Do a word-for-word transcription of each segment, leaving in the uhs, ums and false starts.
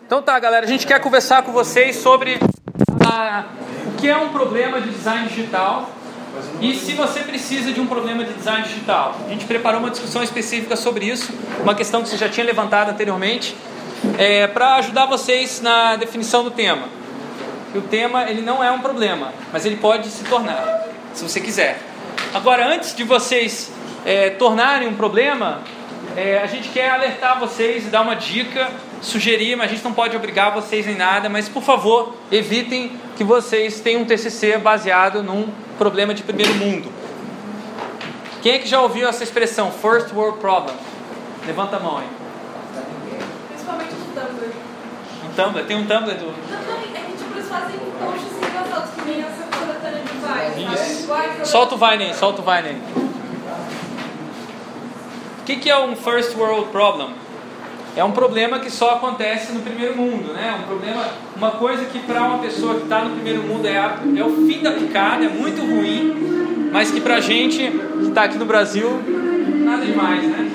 Então tá, galera, a gente quer conversar com vocês sobre a, o que é um problema de design digital e se você precisa de um problema de design digital. A gente preparou uma discussão específica sobre isso, uma questão que você já tinha levantado anteriormente, é, para ajudar vocês na definição do tema. E o tema, ele não é um problema, mas ele pode se tornar, se você quiser. Agora, antes de vocês é, tornarem um problema, é, a gente quer alertar vocês e dar uma dica, sugerir, mas a gente não pode obrigar vocês em nada, mas por favor, evitem que vocês tenham um T C C baseado num problema de primeiro mundo. Quem é que já ouviu essa expressão, First World Problem? Levanta a mão aí. Principalmente no Tumblr. No Tumblr? Tem um Tumblr do... Não, é que tipo, eles fazem posts engraçados que nem essa coletânea de Vine. Isso. Solta o Vine aí, solta o Vine aí. O que, que é um First World Problem? É um problema que só acontece no primeiro mundo, né? Um problema, uma coisa que para uma pessoa que está no primeiro mundo é, a, é o fim da picada, é muito ruim, mas que para a gente que está aqui no Brasil, nada demais, né?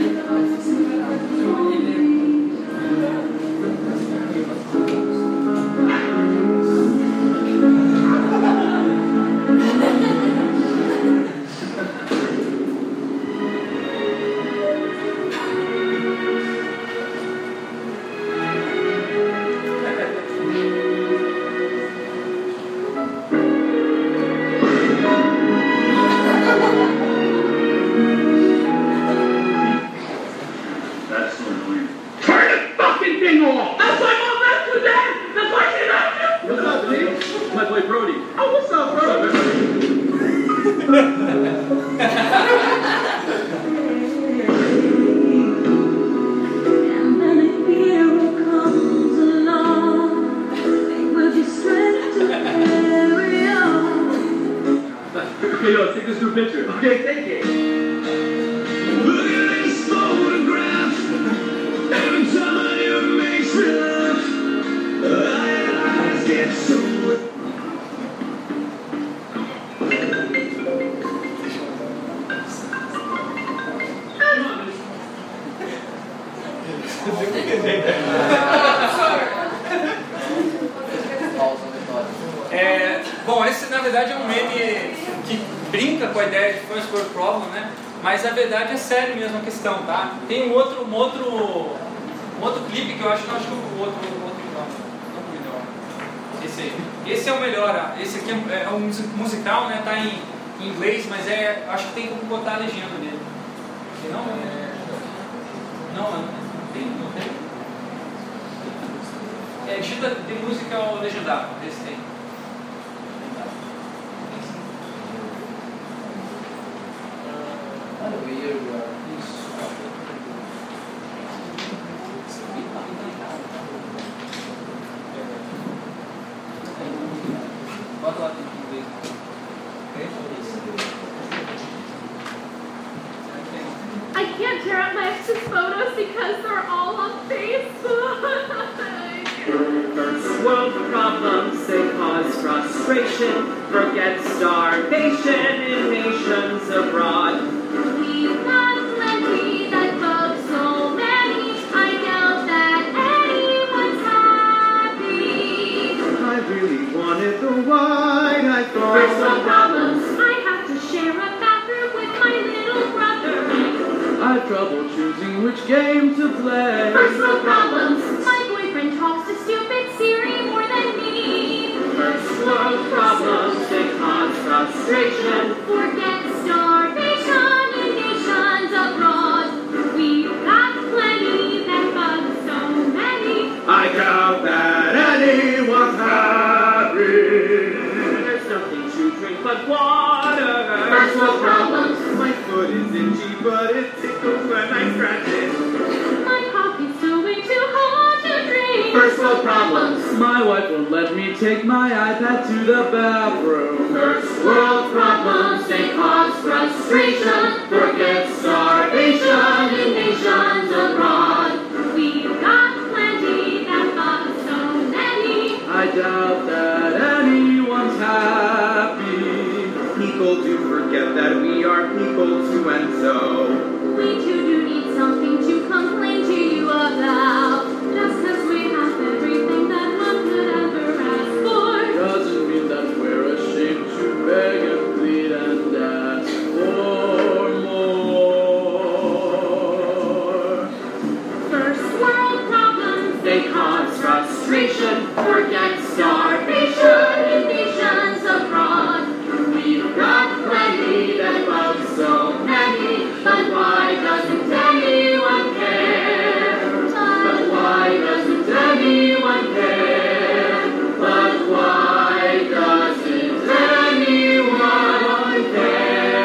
É, bom, esse na verdade é um meme que brinca com a ideia de First World Problem, né? Mas a verdade é sério mesmo a questão, tá? Tem um outro, um outro, um outro clipe que eu acho que eu acho que o outro, o outro não, não o melhor. Esse aí. Esse é o melhor. Esse aqui é, é um musical, né? Tá em, em inglês, mas é, acho que tem como botar a legenda nele. Não, é, não, não tem, não tem. É, digita de música legendado, esse tem. I can't tear out my ex's photos because they're all on Facebook. First world problems, they cause frustration. Forget starvation in nations abroad. We've got plenty that bug so many. I doubt that anyone's happy. I really wanted the wide, I thought. First world problems. I have to share a bathroom with my little brother. I have trouble choosing which game to play. First world problems. My boyfriend talks to stupid Siri more than me. First world problems, they cause frustration. Forget starvation in nations abroad. We've got plenty that bug so many. I doubt that anyone's happy. There's nothing to drink but water. First world problems. My foot is itchy, but it tickles when I scratch it. My pocket's so way too hot to drink. First world problems. My wife won't let me take my iPad to the bathroom. First world problems, they cause frustration. Forget starvation in nations abroad. We've got plenty that bug so many. I doubt that anyone's happy. People do forget that we are people too, and so We too do need something to complain to you about. Just as we have every frustration, forget starvation in nations abroad. We've got plenty that love so many, but why doesn't anyone care? But why doesn't anyone care? But why doesn't anyone care?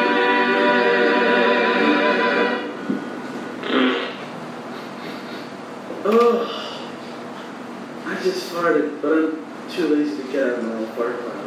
Oh, I just farted, but I'm too lazy to get out of my own fart cloud.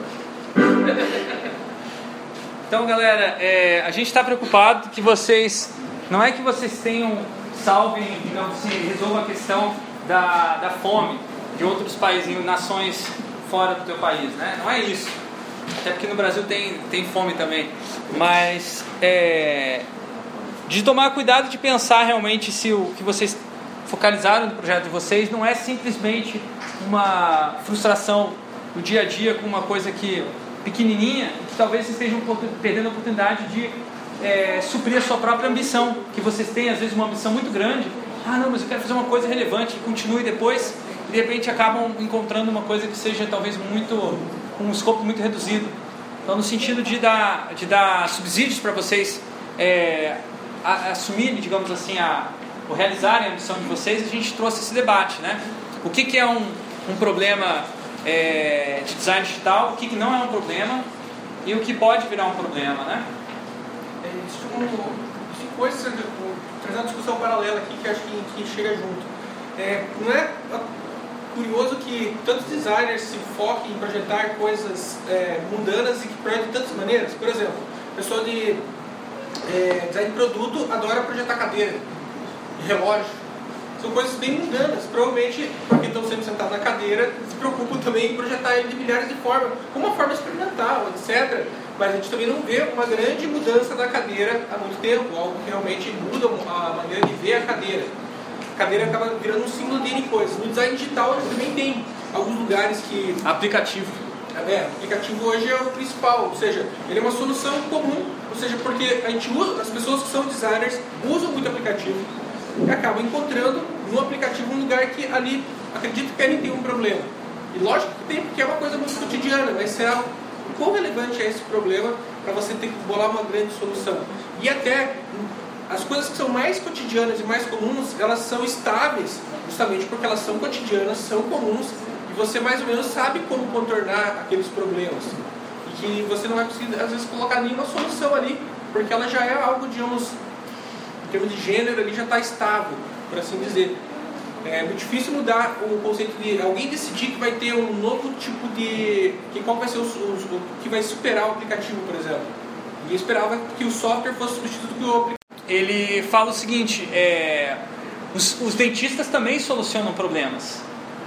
Então, galera, é, a gente está preocupado que vocês, não é que vocês tenham, salvem, digamos assim, resolvam a questão da, da fome de outros países, nações fora do teu país, né? Não é isso. Até porque no Brasil tem, tem fome também. Mas é, de tomar cuidado de pensar realmente se o que vocês focalizaram no projeto de vocês não é simplesmente uma frustração do dia a dia com uma coisa que pequenininha, que talvez vocês estejam perdendo a oportunidade de é, suprir a sua própria ambição, que vocês têm às vezes uma ambição muito grande. Ah, não, mas eu quero fazer uma coisa relevante, e continue depois, e de repente acabam encontrando uma coisa que seja talvez muito, com um escopo muito reduzido. Então, no sentido de dar, de dar subsídios para vocês é, a, assumirem, digamos assim, a, ou realizarem a missão de vocês, a gente trouxe esse debate, né? O que, que é um, um problema é, de design digital, o que, que não é um problema e o que pode virar um problema, né? É, isso são coisas, trazendo uma discussão paralela aqui que acho que, que chega junto. É, não é curioso que tantos designers se foquem em projetar coisas é, mundanas e que projetam de tantas maneiras? Por exemplo, a pessoa de é, design de produto adora projetar cadeira, relógio. São coisas bem mundanas, provavelmente porque estão sempre sentados na cadeira, se preocupam também em projetar ele de milhares de formas, como uma forma experimental, etcétera. Mas a gente também não vê uma grande mudança da cadeira há muito tempo, algo que realmente muda a maneira de ver a cadeira. A cadeira acaba virando um símbolo de N coisas. No design digital a gente também tem alguns lugares que... Aplicativo. É, o aplicativo hoje é o principal, ou seja, ele é uma solução comum, ou seja, porque a gente usa, as pessoas que são designers usam muito aplicativo e acabam encontrando no aplicativo um lugar que ali acredito que querem ter um problema. E lógico que tem, porque é uma coisa muito cotidiana, vai ser algo, quão relevante é esse problema para você ter que bolar uma grande solução. E até as coisas que são mais cotidianas e mais comuns, elas são estáveis, justamente porque elas são cotidianas, são comuns, e você mais ou menos sabe como contornar aqueles problemas. E que você não vai conseguir, às vezes, colocar nenhuma solução ali, porque ela já é algo, digamos, em termos de gênero, ali já está estável, por assim dizer. É muito difícil mudar o conceito de alguém decidir que vai ter um novo tipo de... que qual vai ser o, o, o que vai superar o aplicativo, por exemplo. Ninguém esperava que o software fosse substituído pelo aplicativo. Ele fala o seguinte, é, os, os dentistas também solucionam problemas,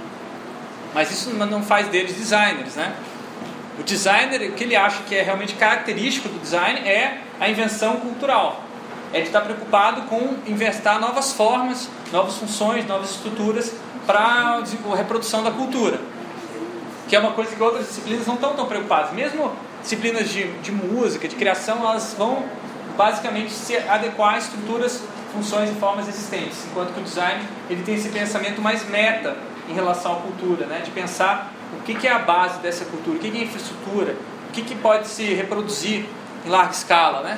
mas isso não faz deles designers, né? O designer, o que ele acha que é realmente característico do design é a invenção cultural. É de estar preocupado com inventar novas formas, novas funções, novas estruturas para a reprodução da cultura, que é uma coisa que outras disciplinas não estão tão preocupadas. Mesmo disciplinas de, de música, de criação, elas vão basicamente se adequar a estruturas, funções e formas existentes, enquanto que o design ele tem esse pensamento mais meta em relação à cultura, né? De pensar o que, que é a base dessa cultura, o que, que é a infraestrutura, o que, que pode se reproduzir em larga escala, né?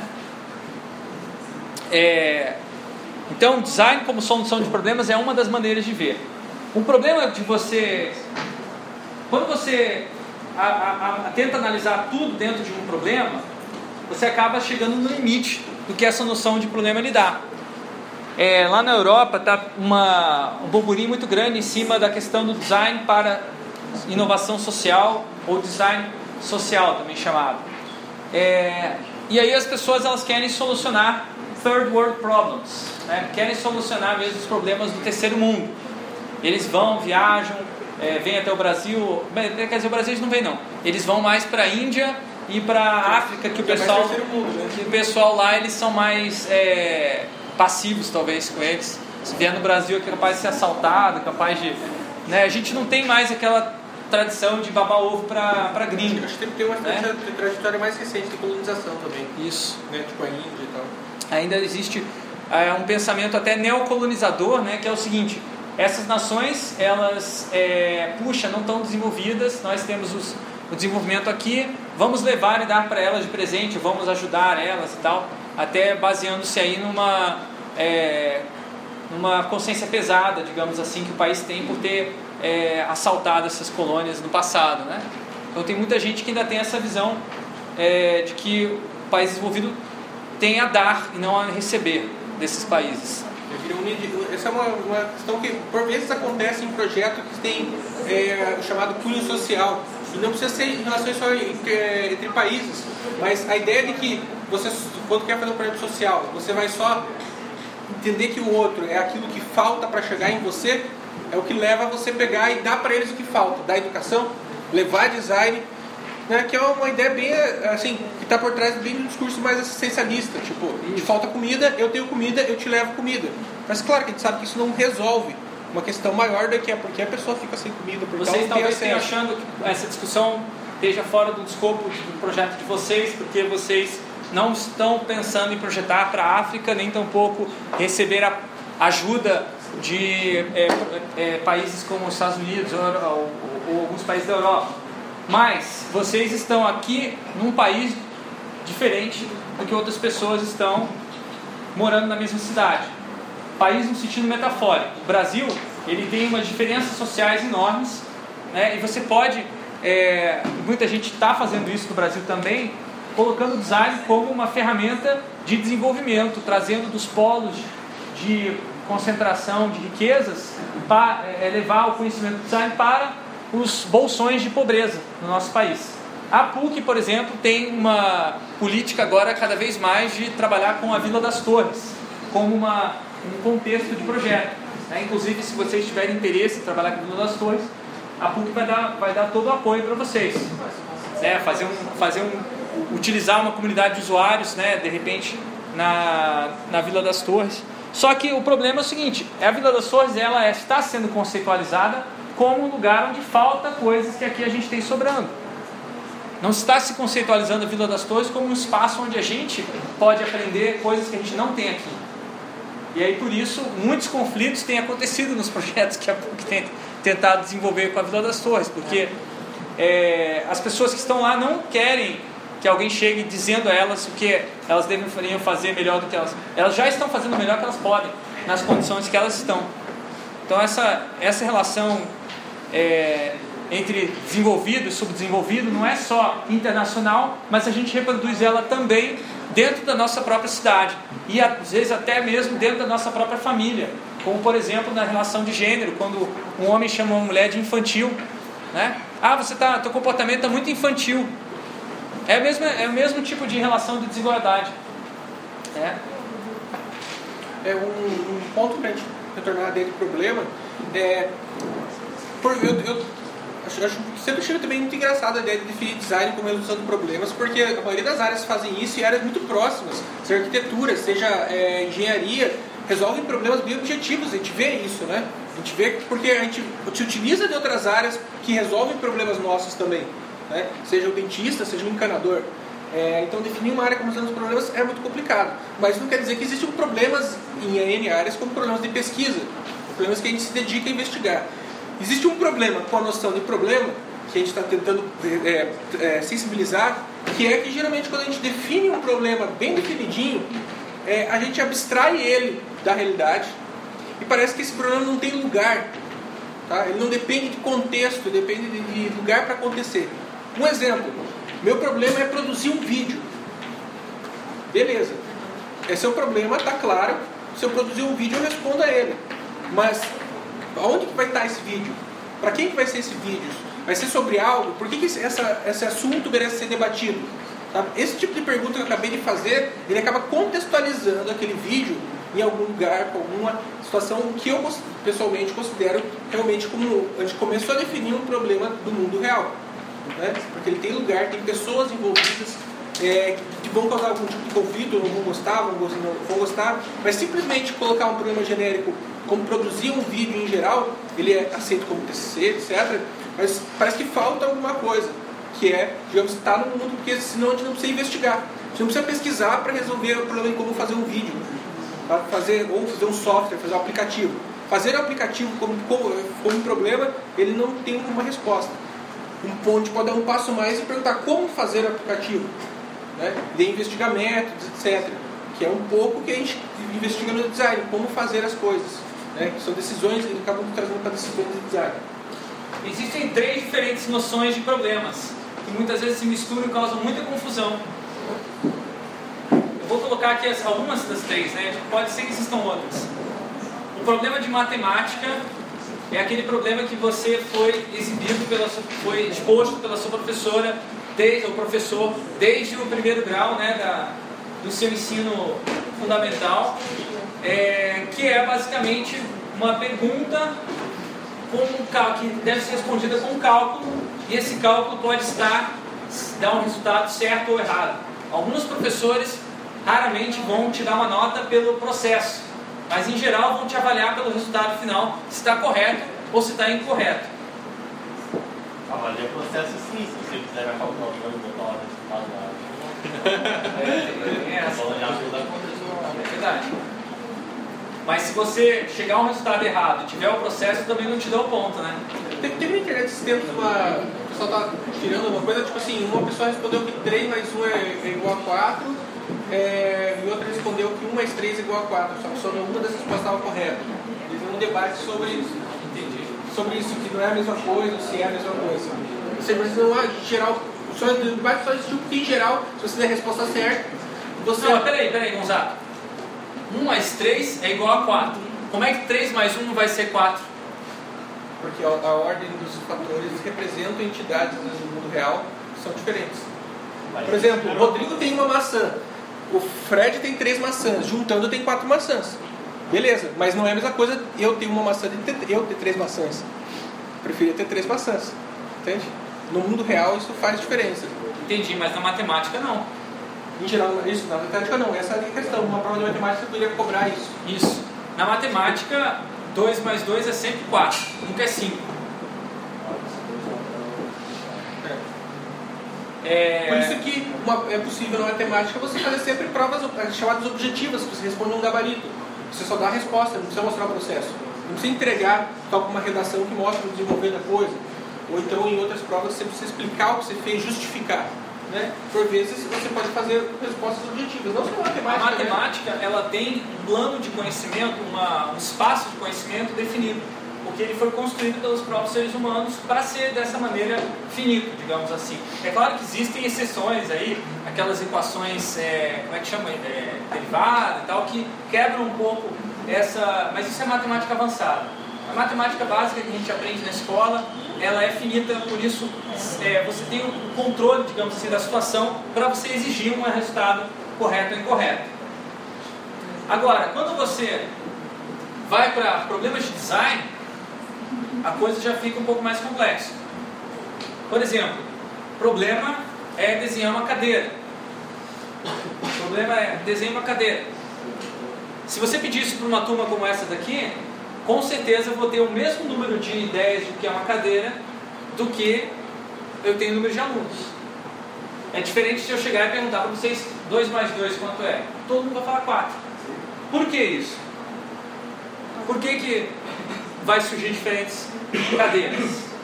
É, então, design como solução de problemas é uma das maneiras de ver. Um problema de você, quando você a, a, a, tenta analisar tudo dentro de um problema, você acaba chegando no limite do que essa noção de problema lhe dá. É, lá na Europa está um burburinho muito grande em cima da questão do design para inovação social, ou design social também chamado. É, e aí as pessoas elas querem solucionar third world problems, né? Querem solucionar mesmo os problemas do terceiro mundo. Eles vão, viajam, é, vêm até o Brasil, quer dizer, o Brasil eles não vêm não, eles vão mais para a Índia e para a África, que o pessoal, que o pessoal lá eles são mais é, passivos talvez com eles. Se vier no Brasil é capaz de ser assaltado, capaz de, né? A gente não tem mais aquela tradição de babar ovo para gringo. Acho que tem uma né? trajetória mais recente de colonização também. Isso. Né? Tipo a Índia e tal. Ainda existe é, um pensamento até neocolonizador, né? Que é o seguinte: essas nações, elas, é, puxa, não estão desenvolvidas, nós temos os, o desenvolvimento aqui, vamos levar e dar para elas de presente, vamos ajudar elas e tal, até baseando-se aí numa, é, numa consciência pesada, digamos assim, que o país tem por ter é, assaltado essas colônias no passado, né? Então tem muita gente que ainda tem essa visão é, de que o país desenvolvido tem a dar e não a receber desses países. Essa é uma, uma questão que por vezes acontece em projetos que tem é, o chamado cunho social, e não precisa ser em relações só entre, é, entre países, mas a ideia de que você, quando quer fazer um projeto social, você vai só entender que o outro é aquilo que falta para chegar em você, é o que leva você a pegar e dar para eles o que falta, dar educação, levar design, né, que é uma ideia bem assim, que está por trás bem do discurso mais assistencialista, tipo, te falta comida, eu tenho comida, eu te levo comida. Mas claro que a gente sabe que isso não resolve uma questão maior do que é porque a pessoa fica sem comida, porque vocês ela não tem talvez tenham acesso. achando que essa discussão esteja fora do escopo do projeto de vocês, porque vocês não estão pensando em projetar para a África, nem tampouco receber a ajuda de é, é, países como os Estados Unidos ou, ou, ou alguns países da Europa. Mas vocês estão aqui num país diferente do que outras pessoas estão morando na mesma cidade. País no sentido metafórico. O Brasil, ele tem umas diferenças sociais enormes, né? E você pode, é, muita gente está fazendo isso no Brasil também, colocando o design como uma ferramenta de desenvolvimento, trazendo dos polos de concentração de riquezas para é, levar o conhecimento do design para os bolsões de pobreza no nosso país. A PUC, por exemplo, tem uma política agora cada vez mais de trabalhar com a Vila das Torres como uma, um contexto de projeto, né? Inclusive, se vocês tiverem interesse em trabalhar com a Vila das Torres, a PUC vai dar, vai dar todo o apoio para vocês, né? fazer um, fazer um, utilizar uma comunidade de usuários, né? De repente na, na Vila das Torres. Só que o problema é o seguinte: a Vila das Torres ela está sendo conceitualizada como um lugar onde falta coisas que aqui a gente tem sobrando. Não está se conceitualizando a Vila das Torres como um espaço onde a gente pode aprender coisas que a gente não tem aqui. E aí por isso muitos conflitos têm acontecido nos projetos que a PUC tem tentado desenvolver com a Vila das Torres, porque é, as pessoas que estão lá não querem que alguém chegue dizendo a elas o que elas deveriam fazer melhor do que elas. Elas já estão fazendo o melhor que elas podem, nas condições que elas estão. Então essa, essa relação é, entre desenvolvido e subdesenvolvido não é só internacional, mas a gente reproduz ela também dentro da nossa própria cidade e às vezes até mesmo dentro da nossa própria família, como por exemplo na relação de gênero, quando um homem chama uma mulher de infantil, né? Ah, você tá, teu comportamento está muito infantil. É o mesmo, é o mesmo tipo de relação de desigualdade. É, é um, um ponto para a gente retornar dentro do problema. É, por, eu, eu acho, acho sempre achei também muito engraçado a ideia de definir design como resolução de problemas, porque a maioria das áreas fazem isso e áreas muito próximas, seja arquitetura, seja é, engenharia, resolvem problemas bem objetivos. A gente vê isso, né? A gente vê porque a gente se utiliza de outras áreas que resolvem problemas nossos também, né? Seja o dentista, seja o encanador. É, então definir uma área como resolução dos problemas é muito complicado, mas não quer dizer que existem problemas em N áreas como problemas de pesquisa, problemas que a gente se dedica a investigar. Existe um problema com a noção de problema que a gente está tentando é, é, sensibilizar, que é que geralmente quando a gente define um problema bem definidinho, é, a gente abstrai ele da realidade e parece que esse problema não tem lugar, tá? Ele não depende de contexto, depende de, de lugar para acontecer. Um exemplo: meu problema é produzir um vídeo. Beleza, esse é o problema, está claro. Se eu produzir um vídeo, eu respondo a ele. Mas aonde que vai estar esse vídeo? Para quem que vai ser esse vídeo? Vai ser sobre algo? Por que, que esse, essa, esse assunto merece ser debatido? Tá? Esse tipo de pergunta que eu acabei de fazer, ele acaba contextualizando aquele vídeo em algum lugar, com alguma situação que eu pessoalmente considero realmente como a gente começou a definir um problema do mundo real, né? Porque ele tem lugar, tem pessoas envolvidas é, que vão causar algum tipo de conflito, não vão gostar, vão gostar, não vão gostar, mas simplesmente colocar um problema genérico como produzir um vídeo em geral, ele é aceito como T C C, etcétera. Mas parece que falta alguma coisa, que é, digamos, estar no mundo, porque senão a gente não precisa investigar. A gente não precisa pesquisar para resolver o problema de como fazer um vídeo, para fazer, ou fazer um software, fazer um aplicativo. fazer o aplicativo como, como, como um problema, ele não tem uma resposta. Um ponto pode dar um passo mais e perguntar como fazer o aplicativo, né? De investigar métodos, etcétera. Que é um pouco que a gente investiga no design, como fazer as coisas, né? Que são decisões, eles acabam trazendo para decisões de design. Existem três diferentes noções de problemas que muitas vezes se misturam e causam muita confusão. Eu vou colocar aqui as, algumas das três, né? Pode ser que existam outras. O problema de matemática é aquele problema que você foi exibido, pela, foi exposto pela sua professora, desde, o professor, desde o primeiro grau, né, da, do seu ensino fundamental, é, que é basicamente uma pergunta com um cal- que deve ser respondida com um cálculo, e esse cálculo pode estar, dar um resultado certo ou errado. Alguns professores raramente vão te dar uma nota pelo processo, mas em geral vão te avaliar pelo resultado final, se está correto ou se está incorreto. Avalia o processo sim, se você fizer a calculadora e botar o resultado lá. É, é essa. É É verdade. Mas se você chegar a um resultado errado e tiver o processo, também não te dá o ponto, né? Teve, teve na internet esses tempos uma. O pessoal tá tirando uma coisa, tipo assim, uma pessoa respondeu que três mais um é, é igual a quatro, é, e outra respondeu que um mais três é igual a quatro, só que só uma das respostas estava correta. E teve um debate sobre isso. Entendi. Sobre isso, que não é a mesma coisa, ou se é a mesma coisa. Você precisa não há geral. Só, o debate só existiu porque em geral, se você der a resposta certa, você. Não, mas peraí, peraí, Gonzaga. um mais três é igual a quatro. Como é que três mais um não vai ser quatro? Porque a, a ordem dos fatores representam entidades no mundo real que são diferentes. Por exemplo, o Rodrigo tem uma maçã, o Fred tem três maçãs, juntando tem quatro maçãs. Beleza, mas não é a mesma coisa eu ter uma maçã de ter, eu ter três maçãs. Preferia ter três maçãs. Entende? No mundo real isso faz diferença. Entendi, mas na matemática não. Em geral, isso, na matemática não. Essa é a questão. Uma prova de matemática você poderia cobrar isso. Isso. Na matemática, dois mais dois é sempre quatro, nunca é cinco. É... Por isso que uma, é possível na matemática você fazer sempre provas chamadas objetivas, que você responde um gabarito. Você só dá a resposta, não precisa mostrar o processo. Não precisa entregar tal uma redação que mostra o desenvolver da coisa. Ou então em outras provas você precisa explicar o que você fez, justificar. Né? Por vezes você pode fazer respostas objetivas, não só na matemática. A matemática, né? Ela tem um plano de conhecimento, uma, um espaço de conhecimento definido, porque ele foi construído pelos próprios seres humanos para ser dessa maneira finito, digamos assim. É claro que existem exceções aí, aquelas equações, é, como é que chama, é, derivada e tal, que quebram um pouco essa, mas isso é matemática avançada. A matemática básica que a gente aprende na escola, ela é finita, por isso é, você tem o controle, digamos assim, da situação para você exigir um resultado correto ou incorreto. Agora, quando você vai para problemas de design, a coisa já fica um pouco mais complexa. Por exemplo, problema é desenhar uma cadeira. O problema é desenhar uma cadeira. Se você pedir isso para uma turma como essa daqui, com certeza eu vou ter o mesmo número de ideias do que é uma cadeira do que eu tenho número de alunos. É diferente se eu chegar e perguntar para vocês dois mais dois quanto é. Todo mundo vai falar quatro. Por que isso? Por que que vai surgir diferentes cadeiras?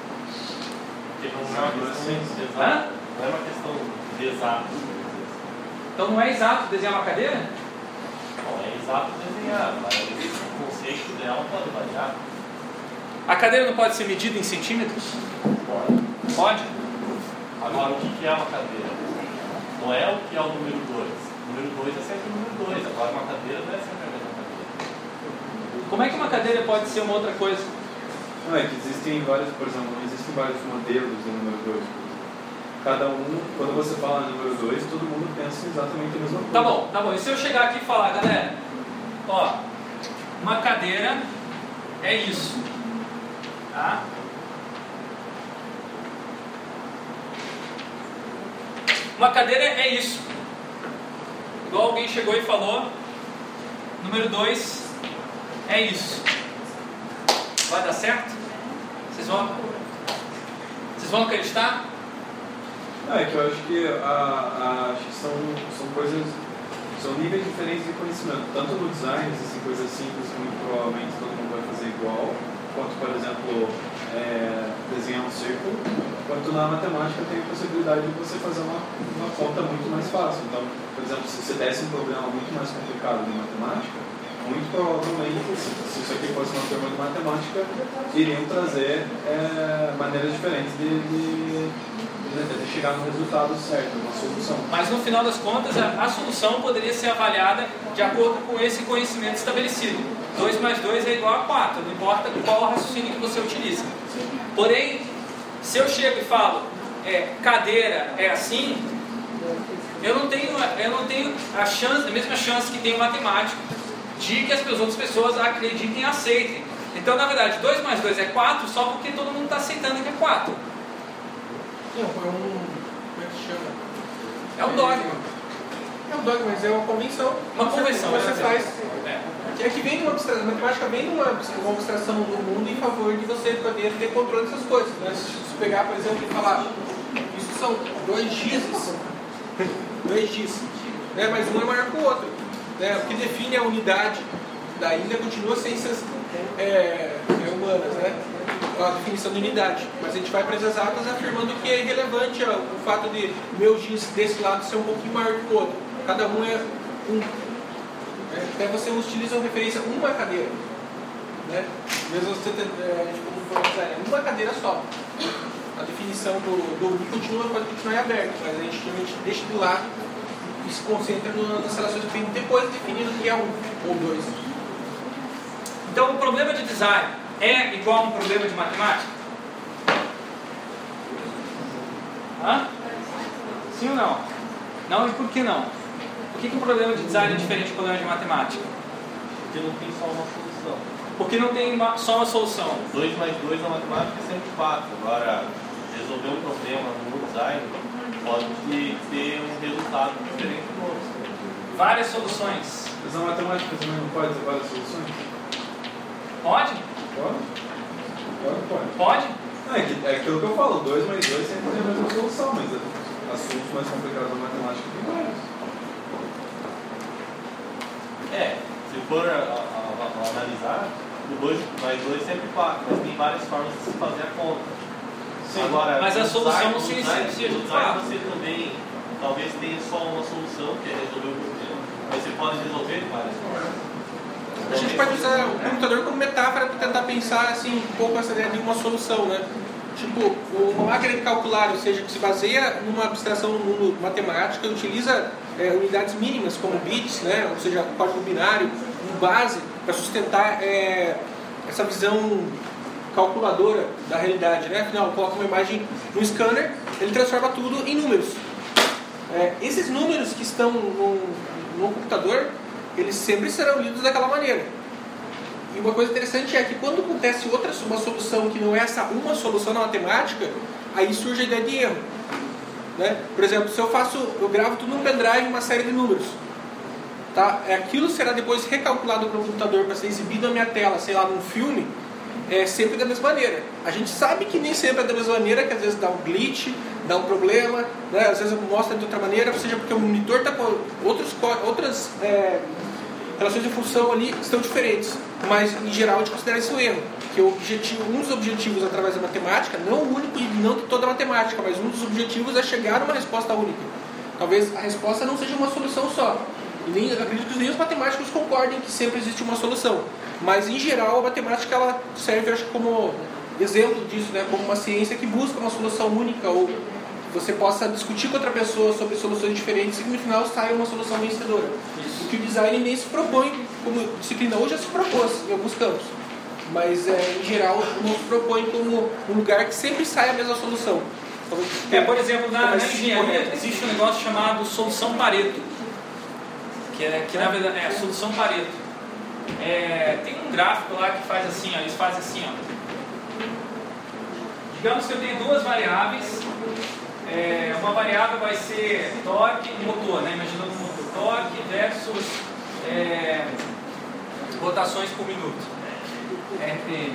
Porque não é uma questão de exato. Hã? Não é uma questão de exato. Então não é exato desenhar uma cadeira? Não, é exato desenhar, mas o conceito dela pode variar. A cadeira não pode ser medida em centímetros? Pode. Pode? Agora, o que é uma cadeira? Não é o que é o número dois. O número dois é sempre o número dois. Agora, uma cadeira não é sempre a mesma cadeira. Como é que uma cadeira pode ser uma outra coisa? Não, é que existem vários, por exemplo, existem vários modelos do número dois. Cada um, quando você fala número dois, todo mundo pensa exatamente a mesma coisa. Tá bom, tá bom. E se eu chegar aqui e falar, galera, ó, uma cadeira é isso, tá? Uma cadeira é isso. Igual alguém chegou e falou, número dois é isso. Vai dar certo? Vocês vão, vocês vão acreditar? É que eu acho que, a, a, acho que são, são coisas, são níveis diferentes de conhecimento. Tanto no design, existem coisas simples que muito provavelmente todo mundo vai fazer igual, quanto, por exemplo, é, desenhar um círculo, quanto na matemática tem a possibilidade de você fazer uma, uma conta muito mais fácil. Então, por exemplo, se você desse um problema muito mais complicado de matemática, muito provavelmente, se, se isso aqui fosse uma turma de matemática, iriam trazer é, maneiras diferentes de, de, de, de chegar no resultado certo, uma solução. Mas no final das contas, a, a solução poderia ser avaliada de acordo com esse conhecimento estabelecido. dois mais dois é igual a quatro, não importa qual o raciocínio que você utiliza. Porém, se eu chego e falo, é, cadeira é assim, eu não tenho, eu não tenho a, chance, a mesma chance que tem o matemático de que as outras pessoas acreditem e aceitem. Então, na verdade, dois mais dois é quatro só porque todo mundo está aceitando que é quatro. Não, foi um... como é que chama? É um dogma. É um dogma, mas é uma convenção. Uma convenção, você é. faz. É. É que vem uma abstração, a matemática vem uma, uma abstração do mundo em favor de você poder ter controle dessas coisas. Né? Se você pegar, por exemplo, e falar, isso são dois x's, dois x, né? Mas um é maior que o outro. Né? O que define a unidade da ainda continua ciências é, é humanas, né? A definição de unidade. Mas a gente vai para as exatas afirmando que é irrelevante ó, o fato de meu giz desse lado ser um pouquinho maior que o outro. Cada um é um. Até você utiliza a referência uma cadeira, né? Mesmo você ter, é, tipo, uma cadeira só. A definição do, do único continua, pode continuar aberta, mas a gente, a gente deixa de lado e se concentra no, nas relações que vem depois definindo o que é um ou dois. Então, o problema de design é igual a um problema de matemática? Hã? Sim ou não? Não, e por que não? Por que, que o problema de design é diferente do problema de matemática? Porque não tem só uma solução. Porque não tem uma, só uma solução. dois mais dois na matemática é sempre quatro. Agora, resolver um problema no design pode ter um resultado diferente do outro. Várias soluções. Mas na matemática também não pode ter várias soluções? Pode? Pode? Pode, pode. Pode? Não, é, que, é aquilo que eu falo, dois mais dois sempre tem a mesma solução, mas assuntos mais complicados da matemática tem vários. É, se for a, a, a, a analisar, o dois mais dois é sempre quatro, mas tem várias formas de se fazer a conta. Sim, agora, mas a solução não se seja do quatro. Você também, talvez tenha só uma solução, que é resolver o problema, mas você pode resolver de várias formas. A gente pode usar o computador como metáfora para tentar pensar assim, um pouco essa ideia de uma solução, né? Tipo, uma máquina de calcular, ou seja, que se baseia numa abstração no mundo matemática, utiliza é, unidades mínimas como bits, né? Ou seja, código binário, um base, para sustentar é, essa visão calculadora da realidade, né? Afinal, coloca uma imagem no scanner, ele transforma tudo em números. É, esses números que estão no, no computador, eles sempre serão lidos daquela maneira. E uma coisa interessante é que quando acontece outra uma solução que não é essa uma solução na matemática, aí surge a ideia de erro. Né? Por exemplo, se eu faço, eu gravo tudo num pendrive, uma série de números. Tá? Aquilo será depois recalculado para o computador para ser exibido na minha tela, sei lá, num filme, é sempre da mesma maneira. A gente sabe que nem sempre é da mesma maneira, que às vezes dá um glitch, dá um problema, né? Às vezes mostra de outra maneira, seja porque o monitor está com outros, outras é, relações de função ali que estão diferentes. Mas, em geral, a gente considera isso um erro. Que o objetivo, um dos objetivos através da matemática, não o único e não de toda a matemática, mas um dos objetivos é chegar a uma resposta única. Talvez a resposta não seja uma solução só. E nem, acredito que nem os matemáticos concordem que sempre existe uma solução. Mas, em geral, a matemática ela serve, acho, como exemplo disso, né? Como uma ciência que busca uma solução única, ou que você possa discutir com outra pessoa sobre soluções diferentes e que no final saia uma solução vencedora. O que o design nem se propõe, como disciplina hoje já se propôs em alguns campos. Mas, é, em geral, não se propõe como um lugar que sempre sai a mesma solução. É, por exemplo, na, na engenharia existe um negócio chamado solução Pareto. Que, é, que na verdade é a solução Pareto. É, tem um gráfico lá que faz assim, ó, eles fazem assim, ó. Digamos que eu tenho duas variáveis. É, uma variável vai ser torque e motor, né? Imaginando um motor, torque versus é, rotações por minuto, R P M.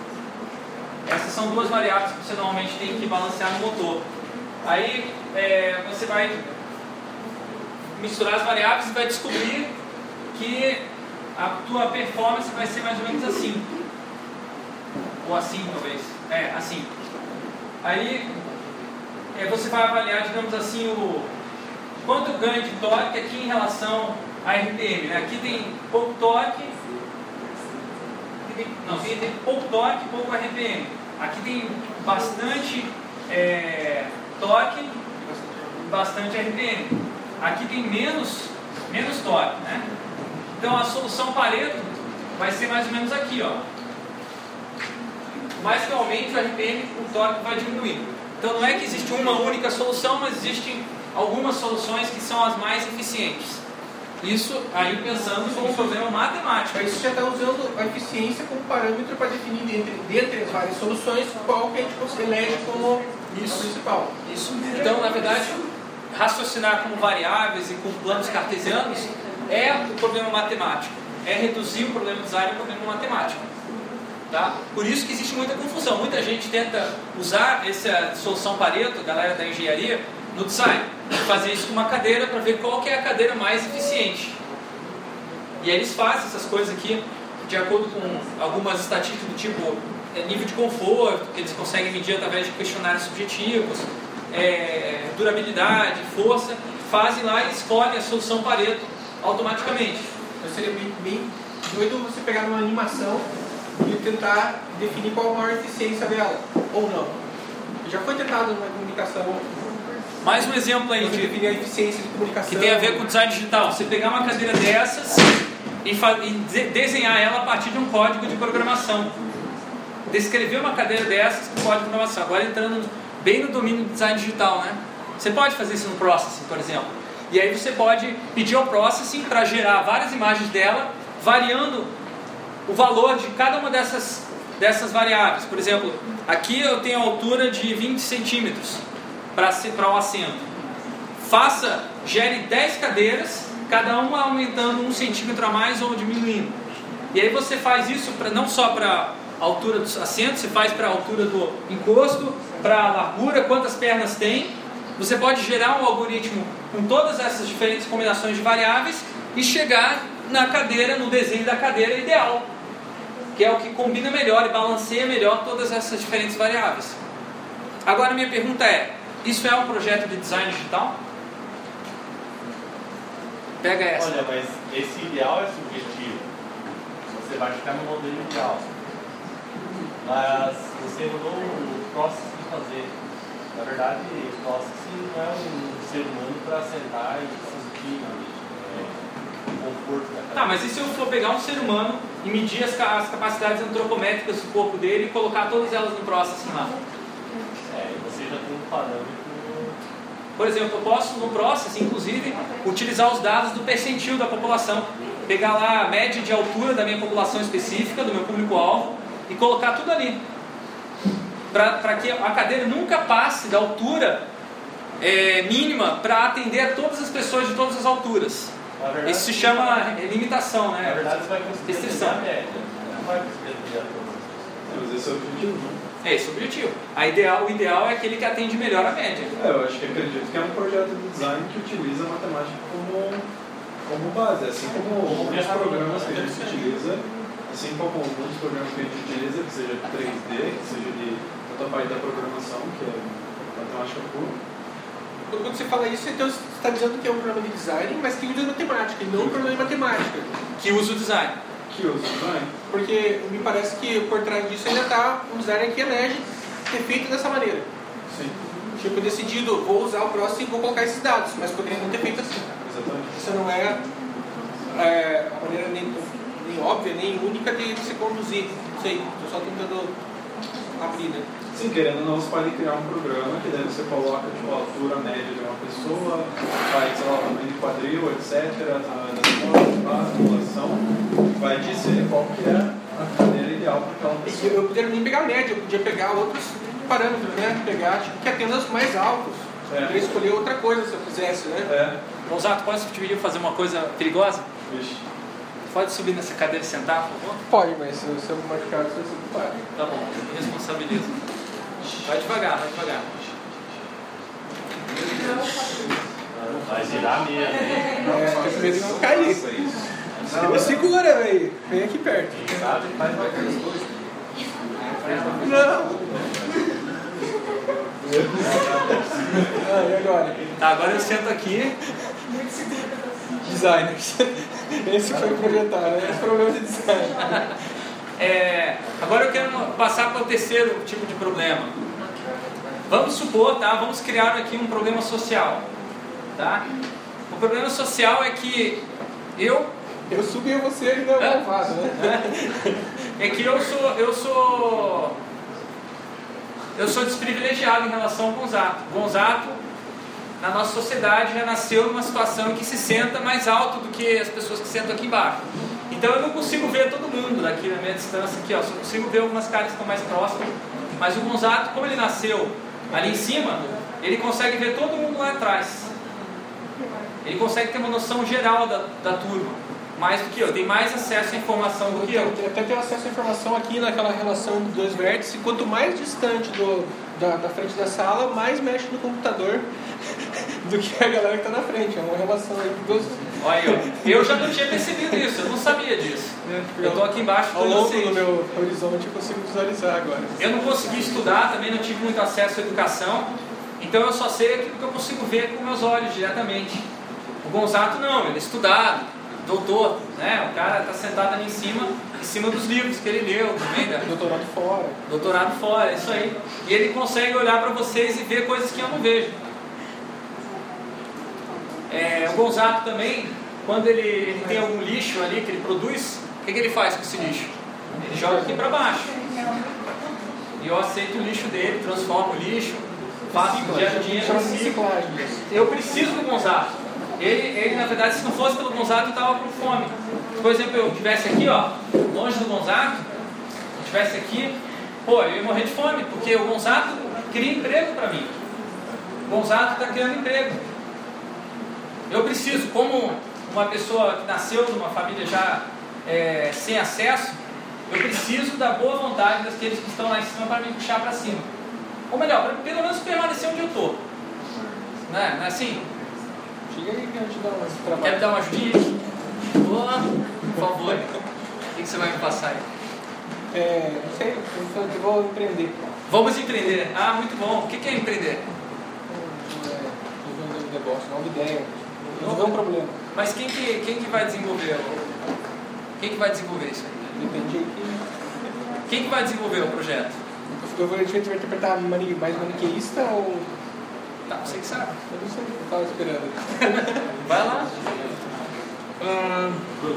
Essas são duas variáveis que você normalmente tem que balancear no motor. Aí é, você vai misturar as variáveis e vai descobrir que a tua performance vai ser mais ou menos assim. ou assim talvez, é, assim. Aí é, você vai avaliar, digamos assim, o quanto ganho de torque aqui em relação a R P M, né? Aqui tem pouco torque, não, aqui tem pouco torque e pouco R P M. Aqui tem bastante é, torque e bastante R P M. Aqui tem menos, menos torque, né? Então a solução Pareto vai ser mais ou menos aqui, ó. Mais que aumente o R P M, o torque vai diminuir. Então não é que existe uma única solução, mas existem algumas soluções que são as mais eficientes. Isso aí pensando como um problema matemático. Aí você já está usando a eficiência como parâmetro para definir dentre, dentre as várias soluções qual que a gente elege como isso. A principal. Isso. Então, na verdade, raciocinar com variáveis e com planos cartesianos é o problema matemático. É reduzir o problema de design ao problema matemático. Tá? Por isso que existe muita confusão. Muita gente tenta usar essa solução Pareto, a galera da engenharia, no design. Fazer isso com uma cadeira para ver qual que é a cadeira mais eficiente. E aí eles fazem essas coisas aqui de acordo com algumas estatísticas do tipo é, nível de conforto, que eles conseguem medir através de questionários subjetivos, é, durabilidade, força, fazem lá e escolhem a solução Pareto automaticamente. Então seria bem, bem doido você pegar uma animação e tentar definir qual a maior eficiência dela, ou não. Já foi tentado na comunicação. Mais um exemplo aí de definir a eficiência de comunicação. Que tem a ver com design digital. Você pegar uma cadeira dessas e, e de desenhar ela a partir de um código de programação. Descrever uma cadeira dessas com código de programação. Agora entrando bem no domínio do design digital, né? Você pode fazer isso no Processing, por exemplo. E aí você pode pedir ao Processing para gerar várias imagens dela, variando o valor de cada uma dessas, dessas variáveis. Por exemplo, aqui eu tenho a altura de vinte centímetros para um assento. Faça, gere dez cadeiras, cada uma aumentando um centímetro a mais ou diminuindo. E aí você faz isso pra, não só para a altura dos assentos, você faz para a altura do encosto, para a largura, quantas pernas tem. Você pode gerar um algoritmo com todas essas diferentes combinações de variáveis e chegar na cadeira, no desenho da cadeira ideal, que é o que combina melhor e balanceia melhor todas essas diferentes variáveis. Agora minha pergunta é, isso é um projeto de design digital? Pega essa. Olha, mas esse ideal é subjetivo. Você vai ficar no modelo ideal. Mas você mudou o processo de fazer. Na verdade, o processo não é um ser humano para sentar e sentir é, o conforto da casa. Tá, mas e se eu for pegar um ser humano e medir as, as capacidades antropométricas do corpo dele e colocar todas elas no processing lá? É, você já tem um parâmetro. Por exemplo, eu posso no processing, inclusive, utilizar os dados do percentil da população. Pegar lá a média de altura da minha população específica, do meu público-alvo, e colocar tudo ali. Para que a cadeira nunca passe da altura é, mínima para atender a todas as pessoas de todas as alturas. Verdade, isso se chama limitação, né? Na verdade, você vai conseguir restrição. A média. Não vai conseguir atender a todas. Mas esse é o objetivo, né? É esse o objetivo. A ideal, o ideal é aquele que atende melhor a média. É, eu acho que acredito que é um projeto de design que utiliza a matemática como, como base, assim como alguns programas que a gente utiliza, assim como alguns programas que a gente utiliza, que seja de três D, que seja de outra parte da programação, que é matemática pura. Quando você fala isso, então você está dizendo que é um programa de design, mas que usa matemática, e não um programa de matemática. Que usa o design. Que usa o design. Porque me parece que por trás disso ainda está um designer que elege ter feito dessa maneira. Sim. Tipo, decidido, vou usar o próximo e vou colocar esses dados, mas poderia não ter feito assim. Exatamente. Isso não é, é a maneira nem, nem óbvia, nem única de se conduzir. Não sei, estou só tentando abrir, né? Sim, querendo ou não, você pode criar um programa que daí você coloca tipo, a altura média de uma pessoa, faz, sei lá, o tamanho de quadril, etcétera, a população, vai dizer qual que é a cadeira ideal para aquela pessoa. Eu poderia nem pegar a média, eu podia pegar outros parâmetros, né? Pegar, tipo, que atenda os mais altos. É. Eu poderia escolher outra coisa se eu quisesse, né? É. Gonzato, posso te pedir fazer uma coisa perigosa? Vixe. Pode subir nessa cadeira e sentar, por favor? Pode, mas se eu me machucar, você pode. Tá bom, me responsabiliza. Vai devagar, vai devagar. Vai girar mesmo. É, tem medo de não cair. Não, segura, velho. Vem aqui perto. Quem sabe faz mais coisas. frente da Não! Ah, e agora? Tá, agora eu sento aqui. Designers. Esse foi o projetar, né? Esse é o problema de design. É, agora eu quero passar para o terceiro tipo de problema. Vamos supor, tá? Vamos criar aqui um problema social, tá? O problema social é que eu eu subi a você e não é malvado, né? É que eu sou eu sou eu sou desprivilegiado em relação ao Gonzato. Gonzato, na nossa sociedade, já nasceu numa situação em que se senta mais alto do que as pessoas que sentam aqui embaixo. Então eu não consigo ver todo mundo daqui na minha distância aqui, ó. Só consigo ver algumas caras que estão mais próximas. Mas o Gonzato, como ele nasceu ali em cima, ele consegue ver todo mundo lá atrás. Ele consegue ter uma noção geral da, da turma, mais do que eu. Tem mais acesso à informação do que eu. Eu até tenho acesso à informação aqui naquela relação dos dois vértices. Quanto mais distante do, da, da frente da sala, mais mexe no computador do que a galera que está na frente. É uma relação aí dos... Olha aí, ó. Eu já não tinha percebido isso, eu não sabia disso. Eu estou aqui embaixo com Ao longo vocês. do meu horizonte eu consigo visualizar agora. Eu não consegui estudar, também não tive muito acesso à educação, então eu só sei aquilo que eu consigo ver com meus olhos diretamente. O Gonzato não, ele é estudado, doutor, né? O cara está sentado ali em cima, em cima dos livros que ele leu, também, né? Doutorado fora. Doutorado fora, é isso aí. E ele consegue olhar para vocês e ver coisas que eu não vejo. É, o Gonzato também, quando ele, ele tem algum lixo ali que ele produz, o que, que ele faz com esse lixo? Ele joga aqui para baixo. E eu aceito o lixo dele, transformo o lixo, faço o dia a dia. Eu preciso do Gonzato. Ele, ele, na verdade, se não fosse pelo Gonzato, eu estava com fome. Se, por exemplo, eu estivesse aqui, ó, longe do Gonzato, eu estivesse aqui, pô, eu ia morrer de fome, porque o Gonzato cria emprego para mim. O Gonzato está criando emprego. Eu preciso, como uma pessoa que nasceu numa família já é, sem acesso, eu preciso da boa vontade daqueles que estão lá em cima para me puxar para cima. Ou melhor, para pelo menos permanecer onde eu estou. Não é, não é assim? Chega aí que eu te dou uma trabalho. Quer me dar uma ajudinha? Oh, por favor. O que você vai me passar aí? É, não sei, eu vou empreender. Vamos empreender. Ah, muito bom. O que é empreender? Desenvolver um negócio, uma ideia. Resolver um problema. Mas quem que, quem que vai desenvolver? Quem que vai desenvolver isso aí? Depende aí que... Quem que vai desenvolver o projeto? Eu vou, a gente vai interpretar mani, mais maniqueísta ou... Tá, você que sabe. Eu não sei, eu estava esperando. Vai lá. Ah,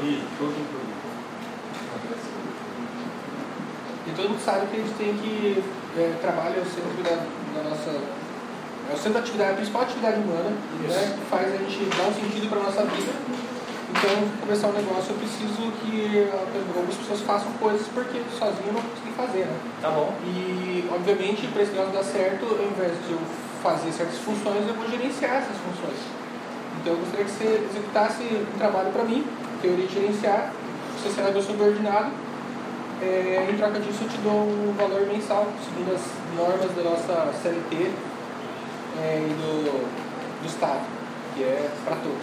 e todo mundo sabe que a gente tem que... É, trabalho é o centro da, da nossa... É o centro da atividade, a principal atividade humana, né, que faz a gente dar um sentido para a nossa vida. Então, para começar um negócio, eu preciso que algumas pessoas façam coisas porque sozinho eu não consigo fazer, né? Tá bom. E, obviamente, para esse negócio dar certo, ao invés de eu fazer certas funções, eu vou gerenciar essas funções. Então, eu gostaria que você executasse um trabalho para mim, que eu iria gerenciar, você será meu subordinado. É, em troca disso, eu te dou um valor mensal, segundo as normas da nossa C L T. É, e do, do Estado, que é para todos.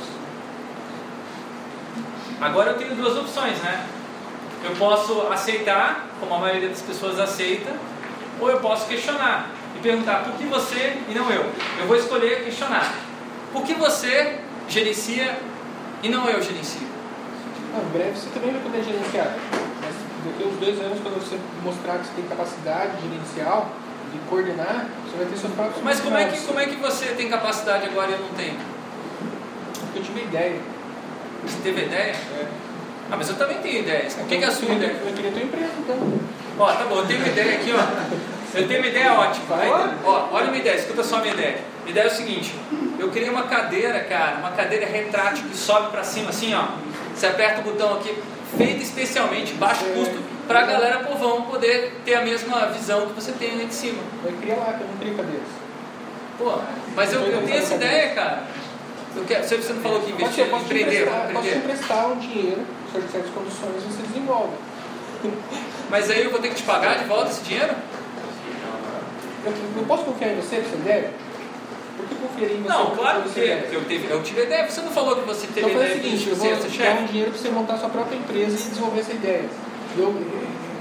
Agora eu tenho duas opções, né? Eu posso aceitar, como a maioria das pessoas aceita, ou eu posso questionar e perguntar por que você e não eu. Eu vou escolher questionar. Por que você gerencia e não eu gerencio? Ah, em breve você também vai poder gerenciar, mas daqui a uns dois anos, quando você mostrar que você tem capacidade gerencial, de coordenar, você vai ter seus próprios... Mas como é, que, como é que você tem capacidade agora e eu não tenho? Porque eu tive ideia. Você teve ideia? É. Ah, mas eu também tenho ideias. O que, que é a sua ideia? Eu queria ter uma empresa, então. Ó, tá bom, eu tenho uma ideia aqui, ó. Eu tenho uma ideia ótima. Aí, ó, olha uma ideia, escuta só a minha ideia. A ideia é o seguinte, eu criei uma cadeira, cara, uma cadeira retrátil que sobe pra cima, assim, ó. Você aperta o botão aqui, feita especialmente, baixo custo, pra galera povão poder ter a mesma visão que você tem ali de cima. Eu queria lá, que eu não tenho cadeiras. Pô, mas eu, eu tenho essa ideia, cara. Eu quero, você não falou que investir, eu posso empreender, emprestar, empreender. posso te emprestar um dinheiro, em certas condições, você desenvolve. Mas aí eu vou ter que te pagar de volta esse dinheiro? Eu, eu posso confiar em você, pra você ideia? Por que eu confiaria em você? Não, claro que eu, eu, teve, eu tive ideia. Você não falou que você teve então, ideia foi o seguinte, de eu ser vou essa te dar um chefe? dinheiro para você montar a sua própria empresa e desenvolver essa ideia. Eu,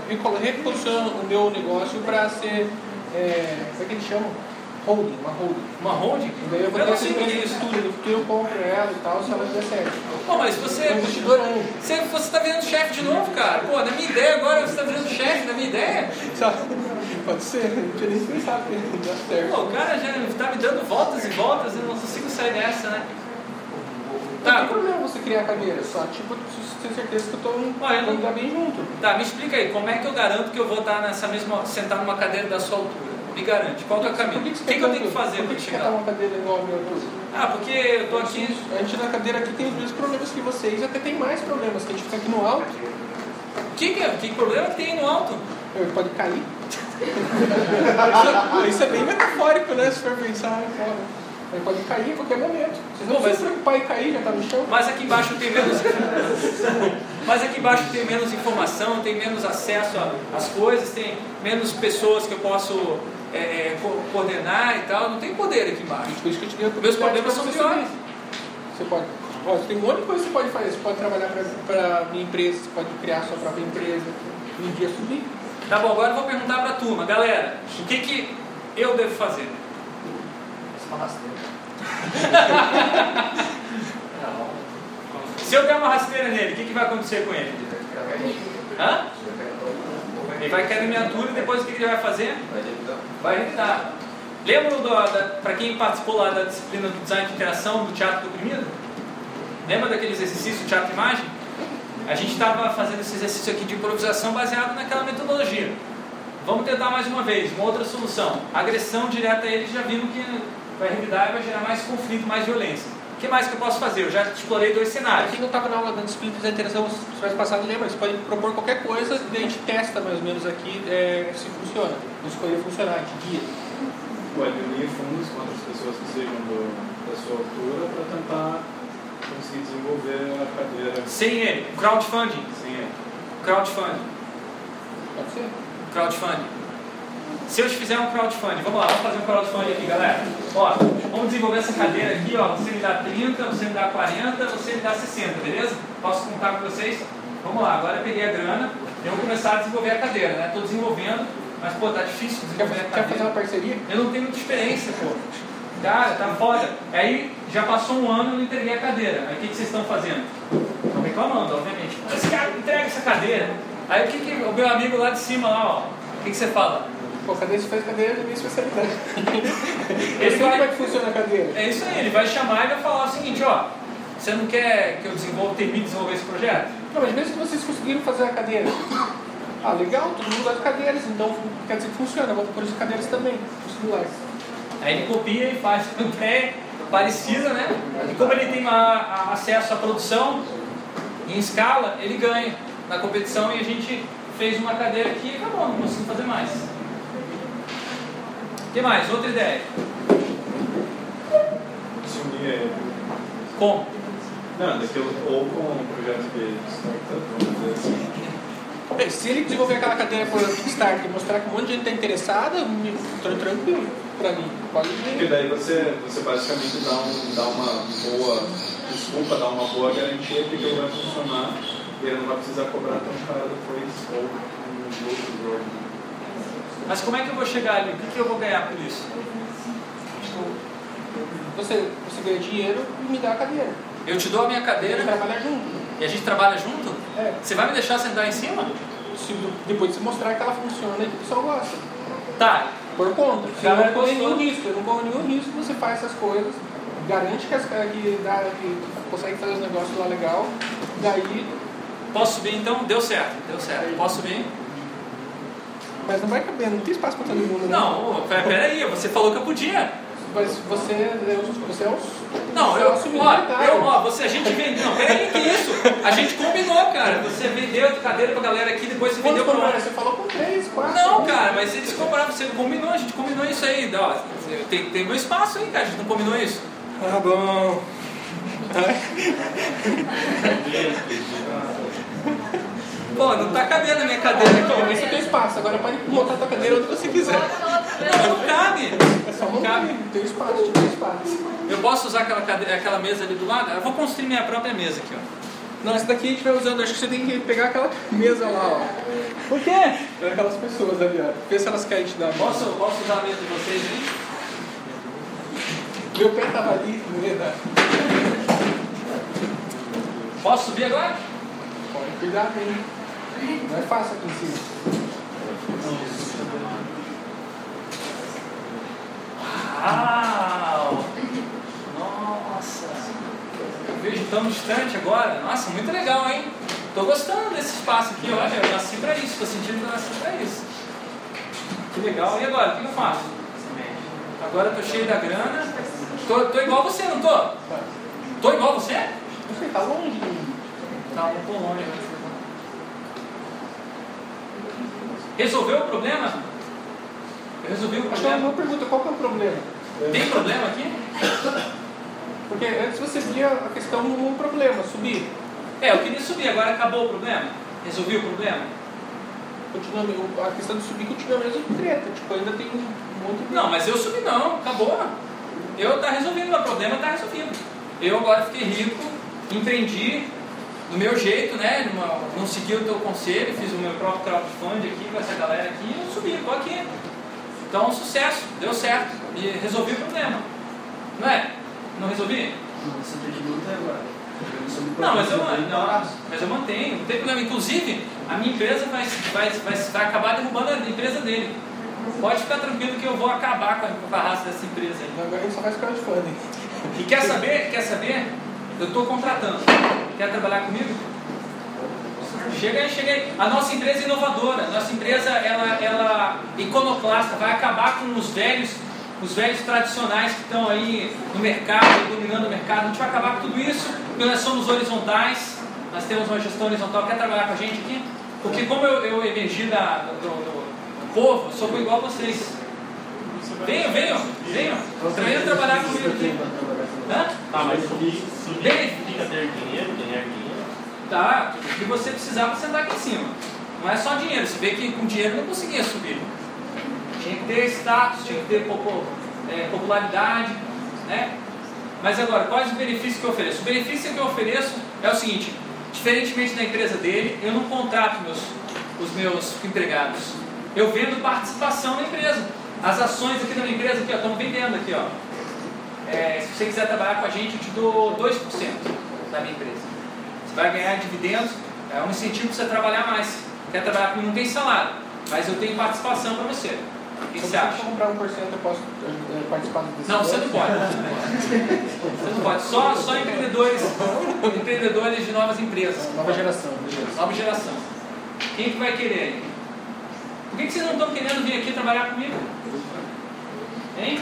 recolo- reposiciono o meu negócio para ser, é, como é que eles chamam? Holding, uma holding. Uma holding? E daí eu vou Eu ter não essa sei o que empresa é de isso. estudo, no futuro eu compro ela e tal, se ela der certo. Pô, mas Eu você, sou investidor anjo. você, você tá virando chefe de novo, cara. Pô, na minha ideia agora você tá virando chefe, na minha ideia. Sabe? Pode ser, não tinha nem pensado que ia dar certo. Pô, o cara já tá me dando voltas e voltas e eu não consigo sair dessa, né? Não Tá, tem problema você criar a cadeira, só tipo, eu preciso ter certeza que eu tô Olha, eu não- vamos dar bem junto. tá, me explica aí, como é que eu garanto que eu vou estar nessa mesma, sentar numa cadeira da sua altura? Me garante, qual que é o caminho? Por O que, que, que, que eu tenho que fazer Por para que, que você chegar quer estar lá? uma cadeira igual a minha altura? Ah, porque eu tô aqui... A gente na cadeira aqui tem os mesmos problemas que vocês, até tem mais problemas, que a gente fica aqui no alto, Que, que, é? que problema que tem no alto? ele pode cair. isso, isso é bem metafórico, né? Se for pensar, é foda. Ele pode cair a qualquer momento. Vocês não Pô, mas- precisam se preocupar em cair, já tá no chão. Mas aqui embaixo tem menos... Mas aqui embaixo tem menos informação, tem menos acesso a- às coisas, tem menos pessoas que eu posso é, é, co- coordenar e tal. Não tem poder aqui embaixo. Por isso que eu te dei a Meus oportunidade problemas pra são você piores. subir. Você pode. Ó, tem um monte de coisa que você pode fazer. Você pode trabalhar para a minha empresa, você pode criar a sua própria empresa, e um dia subir. Tá bom, agora eu vou perguntar pra turma. Galera, o que, que eu devo fazer? Se eu der uma rasteira nele, o que, que vai acontecer com ele? Hã? Ele vai cair na minha altura e depois o que, que ele vai fazer? Vai revidar. Lembra, para quem participou lá da disciplina do design de interação do teatro do oprimido? Lembra daqueles exercícios de teatro e imagem? A gente estava fazendo esse exercício aqui de improvisação baseado naquela metodologia. Vamos tentar mais uma vez, uma outra solução. Agressão direta a eles, já vimos que vai revidar e vai gerar mais conflito, mais violência. O que mais que eu posso fazer? Eu já explorei dois Para cenários. quem não estava na aula da disciplina da interação semestre passado, lembra? Você pode propor qualquer coisa e daí a gente testa mais ou menos aqui é, se funciona. Se escolher funcionar, a gente guia. Pode unir fundos com outras pessoas que sejam do, da sua altura para tentar conseguir desenvolver a cadeira Sem ele, crowdfunding. sem ele. Crowdfunding. Pode ser? Crowdfunding. Se eu te fizer um crowdfunding, vamos lá, vamos fazer um crowdfunding aqui, galera. Ó, vamos desenvolver essa cadeira aqui, ó. Você me dá trinta, você me dá quarenta, você me dá sessenta, beleza? Posso contar com vocês? Vamos lá, agora eu peguei a grana, eu vou começar a desenvolver a cadeira, né? Estou desenvolvendo, mas pô, tá difícil Quer, desenvolver a quer fazer cadeira. uma parceria? Eu não tenho muita experiência, pô. Cara, tá foda. Aí já passou um ano e eu não entreguei a cadeira. Aí o que, que vocês estão fazendo? Estão reclamando, obviamente. Esse cara entrega essa cadeira. Aí o que, que o meu amigo lá de cima, lá, ó, o que, que você fala? Pô, cadeira você faz cadeira da minha especialidade. Ele Eu sei vai- como é que funciona a cadeira. É isso aí, ele vai chamar e vai falar o seguinte, ó, você não quer que eu desenvolva, termine de desenvolver esse projeto? Não, mas mesmo que vocês conseguiram fazer a cadeira. Ah, legal, todo mundo gosta de cadeiras, então quer dizer que funciona. Vamos por isso cadeiras também, os celulares. Aí ele copia e faz uma ideia parecida, né? E como ele tem a- a- acesso à produção em escala, ele ganha na competição e a gente fez uma cadeira aqui e acabou, não consigo fazer mais. O que mais? Outra ideia. Se unir a ele. Como? Não, daquilo, ou com um projeto de startup, vamos dizer assim. Bem, se ele desenvolver aquela cadeira por Kickstarter e mostrar que um monte de gente está interessada, me- tô tranquilo pra mim. Pode Porque ver. daí você, você basicamente dá, um, dá uma boa desculpa, dá uma boa garantia que aquilo vai funcionar e ele não vai precisar cobrar tão caro depois ou um outro jogo. Mas como é que eu vou chegar ali? O que, que eu vou ganhar por isso? Você, você ganha dinheiro e me dá a cadeira. Eu te dou a minha A cadeira gente trabalha junto. e a gente trabalha junto? É. Você vai me deixar sentar em cima? Se, depois de você mostrar que ela funciona e que o pessoal gosta. Tá. Por conta. Se Galera não correr gostou. nenhum risco, eu não corro nenhum risco, você faz essas coisas, garante que, as, que, dá, que, que consegue fazer os negócios lá legal, daí. Posso subir então? Deu certo, deu certo. Posso subir? Mas não vai caber, não tem espaço pra todo mundo, né? Não, ô, pera- peraí, você falou que eu podia. Mas você, é o- você é o. Não, você eu, é o ó, subunitário. eu, ó, você, a gente vendeu, não, peraí, que isso? A gente combinou, cara, você vendeu a cadeira pra galera aqui, depois você Quantos vendeu pra compraram? nós. Você falou com três, quatro. Não, cara, mas eles compraram, você combinou, a gente combinou isso aí, ó, tem, tem meu espaço aí, cara, a gente não combinou isso? Ah, bom. Pô, não tá cabendo a minha cadeira Então, aqui. esse é o teu espaço, agora pode montar a tua cadeira onde você quiser. Não, não cabe. É só Não montar, cabe. tem espaço, tem espaço. Eu posso usar aquela, cadeira, aquela mesa ali do lado? Eu vou construir minha própria mesa aqui, ó. Não, essa daqui a gente vai usando. Acho que você tem que pegar aquela mesa lá, ó. Por quê? Pega aquelas pessoas ali, ó. Vê se elas querem te dar. Posso, posso usar a mesa de vocês aí? Meu pé tava ali, não ia dar. Posso subir agora? Pode cuidar bem. Não é fácil aqui em cima. Uau! Nossa! Eu vejo tão distante agora. Nossa, muito legal, hein? Tô gostando desse espaço aqui, olha. Eu nasci pra isso, tô sentindo que eu nasci pra isso. Que legal. E agora? O que eu faço? Agora eu tô cheio da grana. Tô, tô igual você, não tô? Tô igual você? Não sei, tá longe. Tá, um pouco longe. Resolveu o problema? Eu resolvi o Acho que é uma problema. boa pergunta. Qual que é o problema? Tem problema aqui? Porque antes você via a questão do problema, subir. É, eu queria subir, agora acabou o problema? Resolvi o problema? Continua, a questão de subir continua a mesma treta. Tipo, ainda tem um monte de... Não, mas eu subi não, acabou. Eu tá resolvendo, meu problema tá resolvido. Eu agora fiquei rico, empreendi do meu jeito, né? Numa, não segui o teu conselho, fiz o meu próprio crowdfunding aqui com essa galera aqui e eu subi, tô aqui. Então, sucesso, deu certo e resolvi o problema. Não é? Não resolvi? Você tem que manter agora. Não, mas eu, não, mas eu mantenho, não tem problema. Inclusive, a minha empresa vai, vai, vai, vai acabar derrubando a empresa dele. Pode ficar tranquilo que eu vou acabar com a, com a raça dessa empresa aí. Agora a gente só faz crowdfunding. E quer saber? Quer saber? Eu estou contratando. Quer trabalhar comigo? Chega aí, chega aí. A nossa empresa é inovadora. A nossa empresa, ela, ela iconoclasta, vai acabar com os velhos, os velhos tradicionais que estão aí no mercado, dominando o mercado. A gente vai acabar com tudo isso, porque nós somos horizontais, nós temos uma gestão horizontal. Quer trabalhar com a gente aqui? Porque como eu, eu emergi da, do, do, do povo, sou igual a vocês. Venham, venham, venham. Venham trabalhar comigo aqui. Hã? Tá, mas subir, subir significa ter dinheiro, ganhar dinheiro. Tá, o que você precisar para sentar aqui em cima. Não é só dinheiro. Você vê que com dinheiro eu não conseguia subir. Tinha que ter status, tinha que ter é, popularidade, né? Mas agora, quais os benefícios que eu ofereço? O benefício que eu ofereço é o seguinte: diferentemente da empresa dele, eu não contrato meus, os meus empregados. Eu vendo participação na empresa. As ações aqui da minha empresa, aqui, ó, estão vendendo aqui, ó. É, se você quiser trabalhar com a gente, eu te dou dois por cento da minha empresa. Você vai ganhar dividendos, é um incentivo para você trabalhar mais. Quer trabalhar comigo, não tem salário, mas eu tenho participação para você. O que Se você eu acha? comprar um por cento, eu posso é, participar desse Não, você não pode. Você não pode. Só, só empreendedores, empreendedores de novas empresas. Nova geração, beleza. Nova geração. Quem que vai querer? Por que, que vocês não estão querendo vir aqui trabalhar comigo? Hein?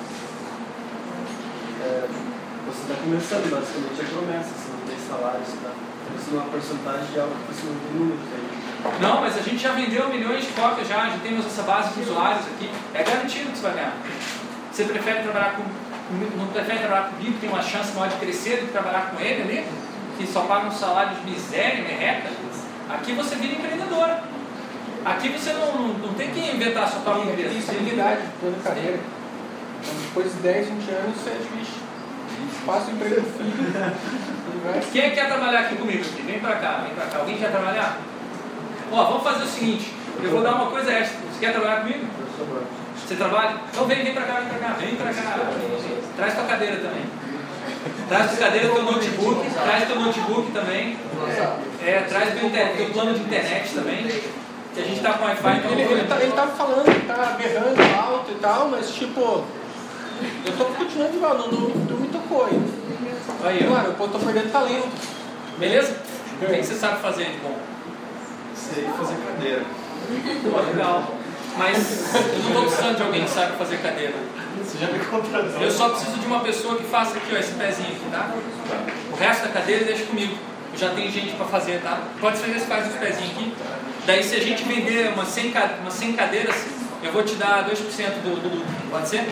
É, você está começando, basicamente, a promessa, você não tem salário, você está começando uma porcentagem de algo que você não tem número aí. Não, mas a gente já vendeu milhões de cópias já, já temos essa base de usuários aqui. É garantido que você vai ganhar. Você prefere trabalhar com, não prefere trabalhar comigo, que tem uma chance maior de crescer do que trabalhar com ele ali, que só paga um salário de miséria, merreca? Aqui você vira empreendedora. Aqui você não, não, não tem que inventar a sua própria empresa. Tem estabilidade, plano de carreira. Então, depois de dez, vinte anos, você é difícil. Passa o emprego do filho. Quem quer trabalhar aqui comigo? Aqui? Vem pra cá, vem pra cá. Alguém quer trabalhar? Ó, vamos fazer o seguinte, eu vou dar uma coisa extra. Você quer trabalhar comigo? Você trabalha? Então vem, vem pra cá, vem pra cá, vem pra cá. Traz tua cadeira também. Traz tua cadeira, teu notebook, traz teu notebook também. É, traz teu, teu plano de internet também. Que a gente tá com Wi-Fi. Então Ele, ele, tá, ele tá falando, ele tá berrando alto e tal, mas tipo, eu tô continuando de mal, não, não, não me tocou ainda. Aí, ó. Claro, eu tô perdendo talento. Beleza? O que você sabe fazer de bom? Sei fazer cadeira. Pô, legal. Mas eu não estou precisando de alguém que sabe fazer cadeira. Você já me contratou. Eu só preciso de uma pessoa que faça aqui, ó, esse pezinho aqui, tá? O resto da cadeira deixa comigo. Eu já tenho gente para fazer, tá? Pode fazer esse faz os pezinhos aqui. Daí se a gente vender umas cem, umas cem cadeiras, eu vou te dar dois por cento do, do lucro. Pode ser?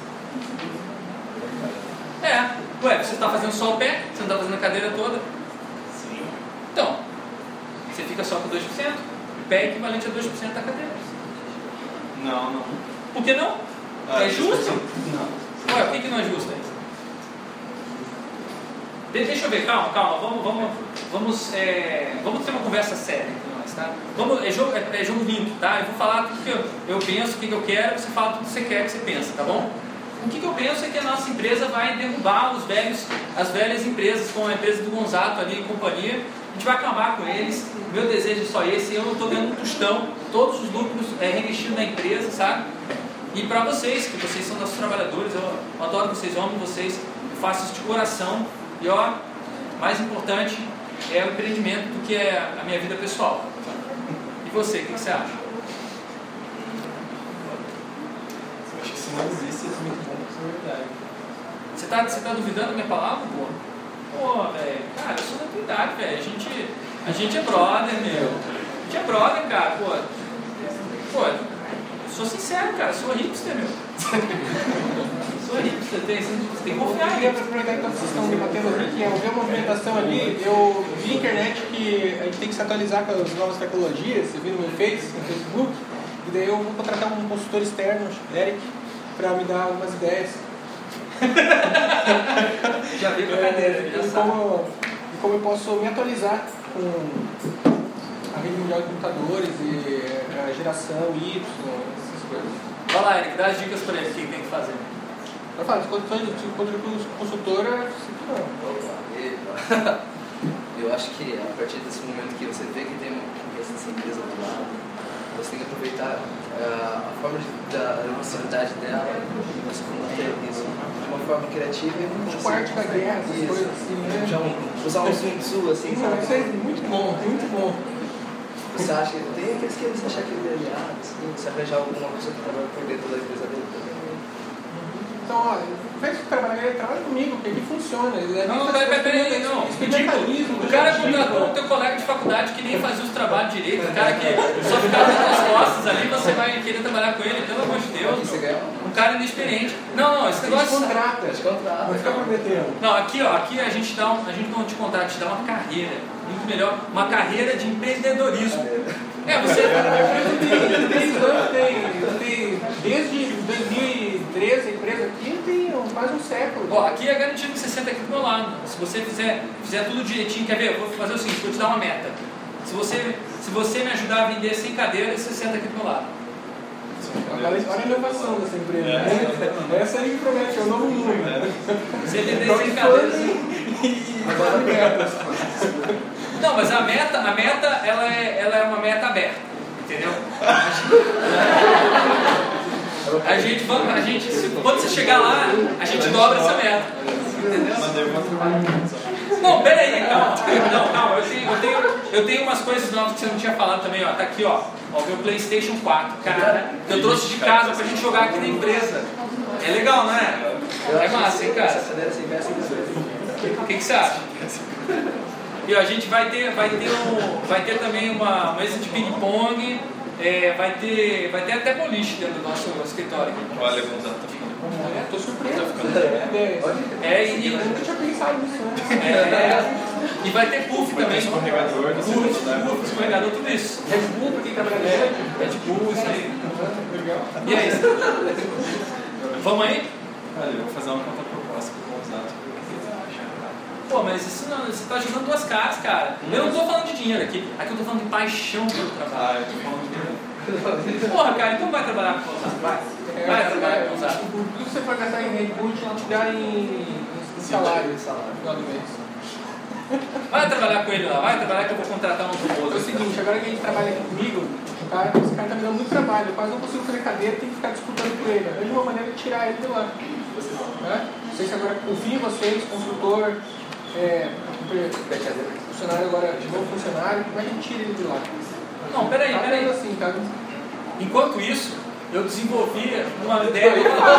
É. Ué, você está fazendo só o pé? Você não está fazendo a cadeira toda? Sim. Então, você fica só com dois por cento. O pé é equivalente a dois por cento da cadeira. Não, não. Por que não? Ah, É justo? Não. Ué, por que, que não é justo? De- deixa eu ver, calma, calma, vamos, vamos, vamos, é, vamos ter uma conversa séria entre nós, tá? Vamos, é, jogo, é, é jogo limpo, tá? Eu vou falar tudo que eu, eu penso, o que, que eu quero, você fala tudo que você quer, que você pensa, tá bom? O que, que eu penso é que a nossa empresa vai derrubar os velhos, as velhas empresas, como a empresa do Gonzato ali e companhia. A gente vai acabar com eles. Meu desejo é só esse. Eu não estou ganhando um tostão. Todos os lucros é reinvestido na empresa, sabe? E para vocês, que vocês são nossos trabalhadores, eu, eu adoro vocês, eu amo vocês, eu faço isso de coração. E ó, mais importante é o empreendimento do que é a minha vida pessoal. E você, o que, que você acha? Eu acho que se não existe, é muito bom pra ser verdade. Você tá, você tá duvidando da minha palavra, pô? Pô, velho, cara, eu sou da tua idade, velho. A gente, a gente é brother, meu. A gente é brother, cara, pô. Pô, sou sincero, cara, sou hipster, meu. Sou hipster, tem, você tem que confiar. Eu queria aproveitar que vocês estão debatendo aqui, que eu vi a movimentação ali, eu vi na internet que a gente tem que se atualizar com as novas tecnologias, você viu no meu Face, no Facebook, e daí eu vou contratar um consultor externo, Eric, para me dar algumas ideias. Já vi com a É, cadeira, já e, sabe. como, e como eu posso me atualizar com a rede mundial de computadores e a geração Y, essas coisas. Vai lá, Eric, dá as dicas pra ele, o que tem que fazer. Eu falo, se consultor, consultora, Opa, eu acho que a partir desse momento que você vê que tem uma essa empresa do lado, você tem que aproveitar uh, a forma de, da emocionalidade dela e você combater isso de uma forma criativa e não tipo arte da guerra, essas coisas assim, né? Já um, usar um Sun Tzu assim, Não, sabe? isso é muito bom, muito bom. Você acha que tem aqueles que você achar que ele é aliado, assim, você arranjar alguma pessoa que trabalha por dentro da empresa dele também. Então, olha, faz que trabalhar, ele trabalha comigo, porque aqui funciona. Ele Não, não, peraí, peraí, não. Ridículo. O cara contratou o teu colega de faculdade que nem fazia os trabalhos direito, o cara que só ficava nas tuas costas ali, você vai querer trabalhar com ele, pelo amor de Deus. Um cara inexperiente. Não, não, esse A gente negócio. contrata, Acho que é um trato. não fica prometendo. Não, aqui ó, aqui a gente dá um, a gente não te contrata, a gente dá uma carreira, muito melhor, uma carreira de empreendedorismo. É, você. Eu tenho, eu tenho, eu tenho, desde dois mil e treze a empresa aqui tem quase um século. Ó, aqui é garantido que você senta aqui do meu lado. Se você fizer, fizer tudo direitinho, quer ver? Eu vou fazer o seguinte, vou te dar uma meta. Se você, se você me ajudar a vender sem cadeiras, você senta aqui do meu lado. Agora olha a inovação dessa empresa. Né? Essa aí que promete, é o novo mundo. Você vender sem cadeiras. Agora Não, mas a meta, a meta ela, é, ela é uma meta aberta, entendeu? A gente, vamos, a gente, se- quando você chegar lá, a gente dobra essa meta, entendeu? Mandei uma trabalho. Não, pera aí, calma, não, calma, eu tenho, eu, tenho, eu tenho umas coisas novas que você não tinha falado também, ó, tá aqui, ó, ó, meu PlayStation quatro, cara, eu trouxe de casa pra gente jogar aqui na empresa. É legal, não é? É massa, hein, cara? Essa cadeira se investe em O que, que você acha? E ó, a gente vai ter, vai ter, um, vai ter também uma mesa de ping-pong, é, vai, ter, vai ter até boliche dentro do nosso escritório. Olha, Gonzato, tá ficando. É, tô surpreso. É, É, e, eu nunca tinha pensado nisso antes. é, e vai ter puff Vai ter também. escorregador, você Puff, pode dar. puff, escorregador, tudo isso. Red Bull, pra quem trabalha na É, rede. Red Bull, isso aí. Legal. E é isso. Vamos aí? Olha, eu vou fazer uma contraproposta com o Gonzato. O que você acha? Pô, mas isso não, você tá jogando duas caras, cara. Eu não tô falando de dinheiro aqui. Aqui eu tô falando de paixão pelo Ah, trabalho. eu tô falando de. Porra, cara, então vai trabalhar com o Gonzato, vai. Vai trabalhar com o Gonzato. Tudo que você for gastar em Red Bull, te te dá em, em salário. No final do mês. Vai trabalhar com ele lá, vai trabalhar que eu vou contratar um É o robô. seguinte, agora que a gente trabalha aqui comigo, o cara, esse cara tá me dando muito trabalho, eu quase não consigo fazer cadeira, tem que ficar disputando com ele. Arranja uma maneira de tirar ele de lá. Né? Não sei se agora confio em vocês, consultor, é, funcionário agora, de novo funcionário, como é que a gente tira ele de lá? Não, peraí, Tá peraí. vendo assim, tá? Enquanto isso, eu desenvolvi uma ideia.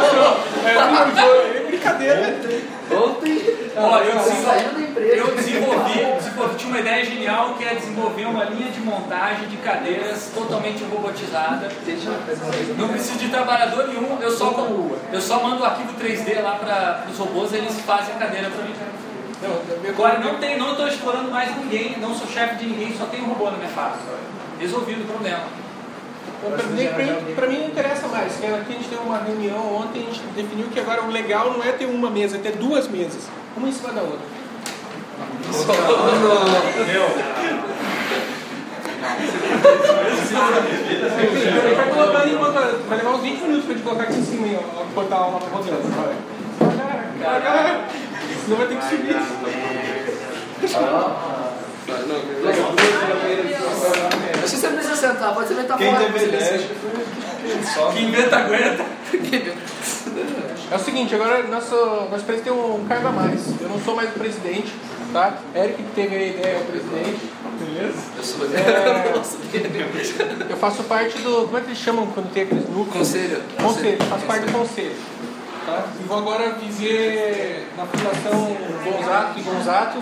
É brincadeira. Ontem, Ó, eu saiu da desenvolvi, empresa. eu desenvolvi, desenvolvi, tinha uma ideia genial que é desenvolver uma linha de montagem de cadeiras totalmente robotizada. Deixa eu fazer uma coisa. Não preciso de trabalhador nenhum, eu só, eu só mando o arquivo três D lá para os robôs, eles fazem a cadeira para mim. Agora não tem, não estou explorando mais ninguém, não sou chefe de ninguém, só tem um robô na minha fábrica. Resolvido o problema. Então, pra, mim, pra, pra mim não interessa mais. Aqui a gente teve uma reunião ontem, a gente definiu que agora o legal não é ter uma mesa, é ter duas mesas, uma em cima da outra. Ele vai colocando enquanto. Vai levar uns vinte minutos pra gente colocar aqui em cima, ó, botar a aula rodando. Vai. Senão vai ter que subir. Acho que você precisa sentar, pode ser sentar Quem fora. teve ideia? Quem inventa aguenta. É o seguinte, agora nosso, nosso presidente tem um cargo a mais. Eu não sou mais o presidente, tá? Eric que teve a ideia é o presidente, beleza? Eu sou É, eu faço parte do. Como é que eles chamam quando tem aqueles núcleos? Conselho. Conselho, faço parte do conselho. Tá? E vou agora dizer na Fundação Gonzato e Gonzato,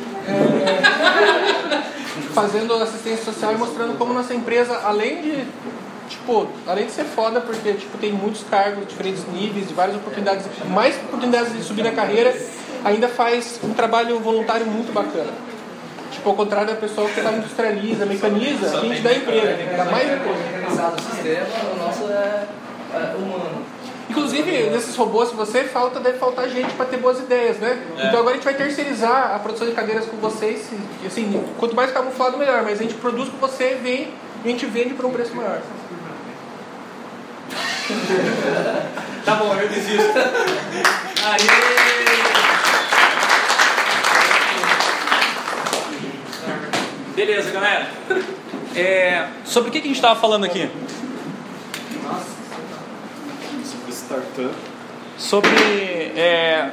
é, fazendo assistência social e mostrando como nossa empresa, além de, tipo, além de ser foda, porque tipo, tem muitos cargos, diferentes níveis, de várias oportunidades, mais oportunidades de subir na carreira, ainda faz um trabalho voluntário muito bacana. Tipo, ao contrário da pessoa que ela industrializa, mecaniza, a gente dá emprego, dá mais emprego. Mecanizado o sistema, o nosso é, é humano. Inclusive, nesses robôs, se você falta, deve faltar gente para ter boas ideias, né? É. Então agora a gente vai terceirizar a produção de cadeiras com vocês. Assim, quanto mais camuflado, melhor. Mas a gente produz com você, vem, e a gente vende por um preço maior. Tá bom, eu desisto. Aí. Beleza, galera. É, sobre o que a gente estava falando aqui? Startup. Sobre é,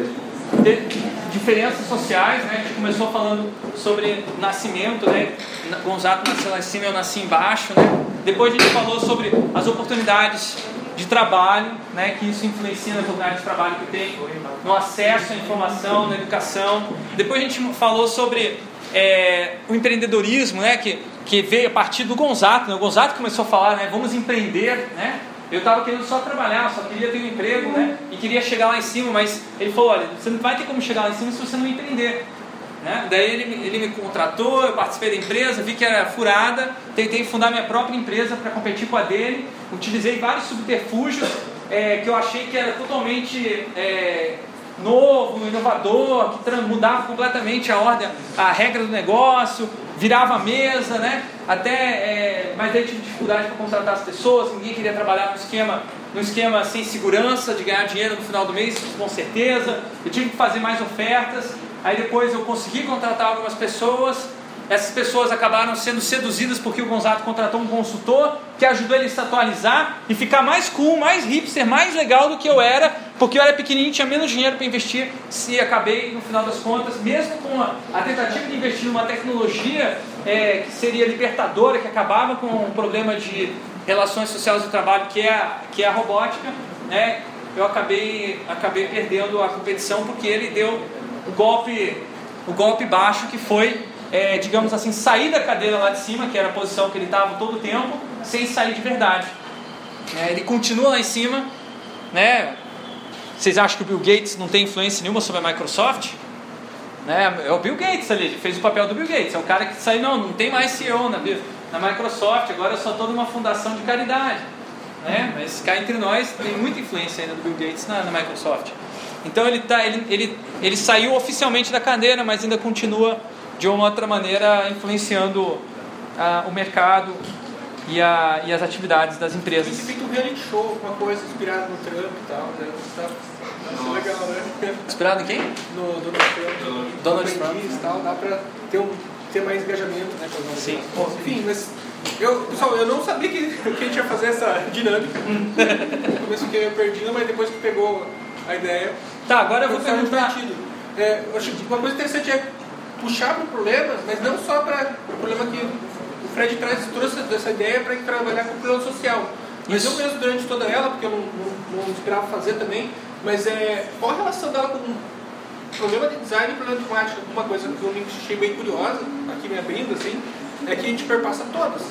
de, diferenças sociais, né? A gente começou falando sobre nascimento, né? Gonzato nasceu lá em cima, eu nasci embaixo, né? Depois a gente falou sobre as oportunidades de trabalho, né? Que isso influencia nas oportunidades de trabalho que tem, no acesso à informação, na educação. Depois a gente falou sobre é, o empreendedorismo, né? Que, que veio a partir do Gonzato, né? O Gonzato começou a falar, né? Vamos empreender, né? Eu estava querendo só trabalhar, só queria ter um emprego, né? E queria chegar lá em cima, mas ele falou, olha, você não vai ter como chegar lá em cima se você não empreender, né? Daí ele, ele me contratou, eu participei da empresa, vi que era furada, tentei fundar minha própria empresa para competir com a dele, utilizei vários subterfúgios é, que eu achei que era totalmente é, novo, inovador, que mudava completamente a ordem, a regra do negócio, virava a mesa, né? Até, é, mas aí tive dificuldade para contratar as pessoas, ninguém queria trabalhar no esquema, no esquema sem segurança, de ganhar dinheiro no final do mês, com certeza. Eu tive que fazer mais ofertas, aí depois eu consegui contratar algumas pessoas, essas pessoas acabaram sendo seduzidas porque o Gonzato contratou um consultor que ajudou ele a se atualizar e ficar mais cool, mais hipster, mais legal do que eu era, porque eu era pequenininho, tinha menos dinheiro para investir, e acabei, no final das contas, mesmo com a, a tentativa de investir numa tecnologia é, que seria libertadora, que acabava com o problema de relações sociais do trabalho, que é a, que é a robótica, né, eu acabei, acabei perdendo a competição, porque ele deu o golpe, o golpe baixo, que foi... É, digamos assim, sair da cadeira lá de cima, que era a posição que ele estava todo o tempo, sem sair de verdade. É, ele continua lá em cima, né? Vocês acham que o Bill Gates não tem influência nenhuma sobre a Microsoft? Né? É o Bill Gates ali, ele fez o papel do Bill Gates, é um cara que saiu, não, não tem mais C E O na, na Microsoft, agora é só toda uma fundação de caridade, né? Mas cá entre nós tem muita influência ainda do Bill Gates na, na Microsoft. Então ele, tá, ele, ele, ele saiu oficialmente da cadeira, mas ainda continua de uma outra maneira influenciando ah, o mercado e, a, e as atividades das empresas. Tem feito um reality show, alguma coisa inspirada no Trump e tal, né? Tá, isso é legal, né? Inspirado em quem? No Donald Trump. Donald Trump. E tal, dá pra ter, um, ter mais engajamento, né? Com Sim. Bom, enfim, mas eu, pessoal, eu não sabia que, que a gente ia fazer essa dinâmica. No começo eu fiquei perdido, mas depois que pegou a ideia... Tá, agora eu vou perguntar... É, eu acho que uma coisa interessante é puxar para o problema, mas não só para o problema que o Fred traz, trouxe essa ideia para trabalhar com o problema social. Mas eu mesmo, durante toda ela, porque eu não, não, não esperava fazer também, mas é, qual a relação dela com o problema de design e problema de matemática? Uma coisa que eu me achei bem curiosa, aqui me abrindo assim, é que a gente perpassa todas.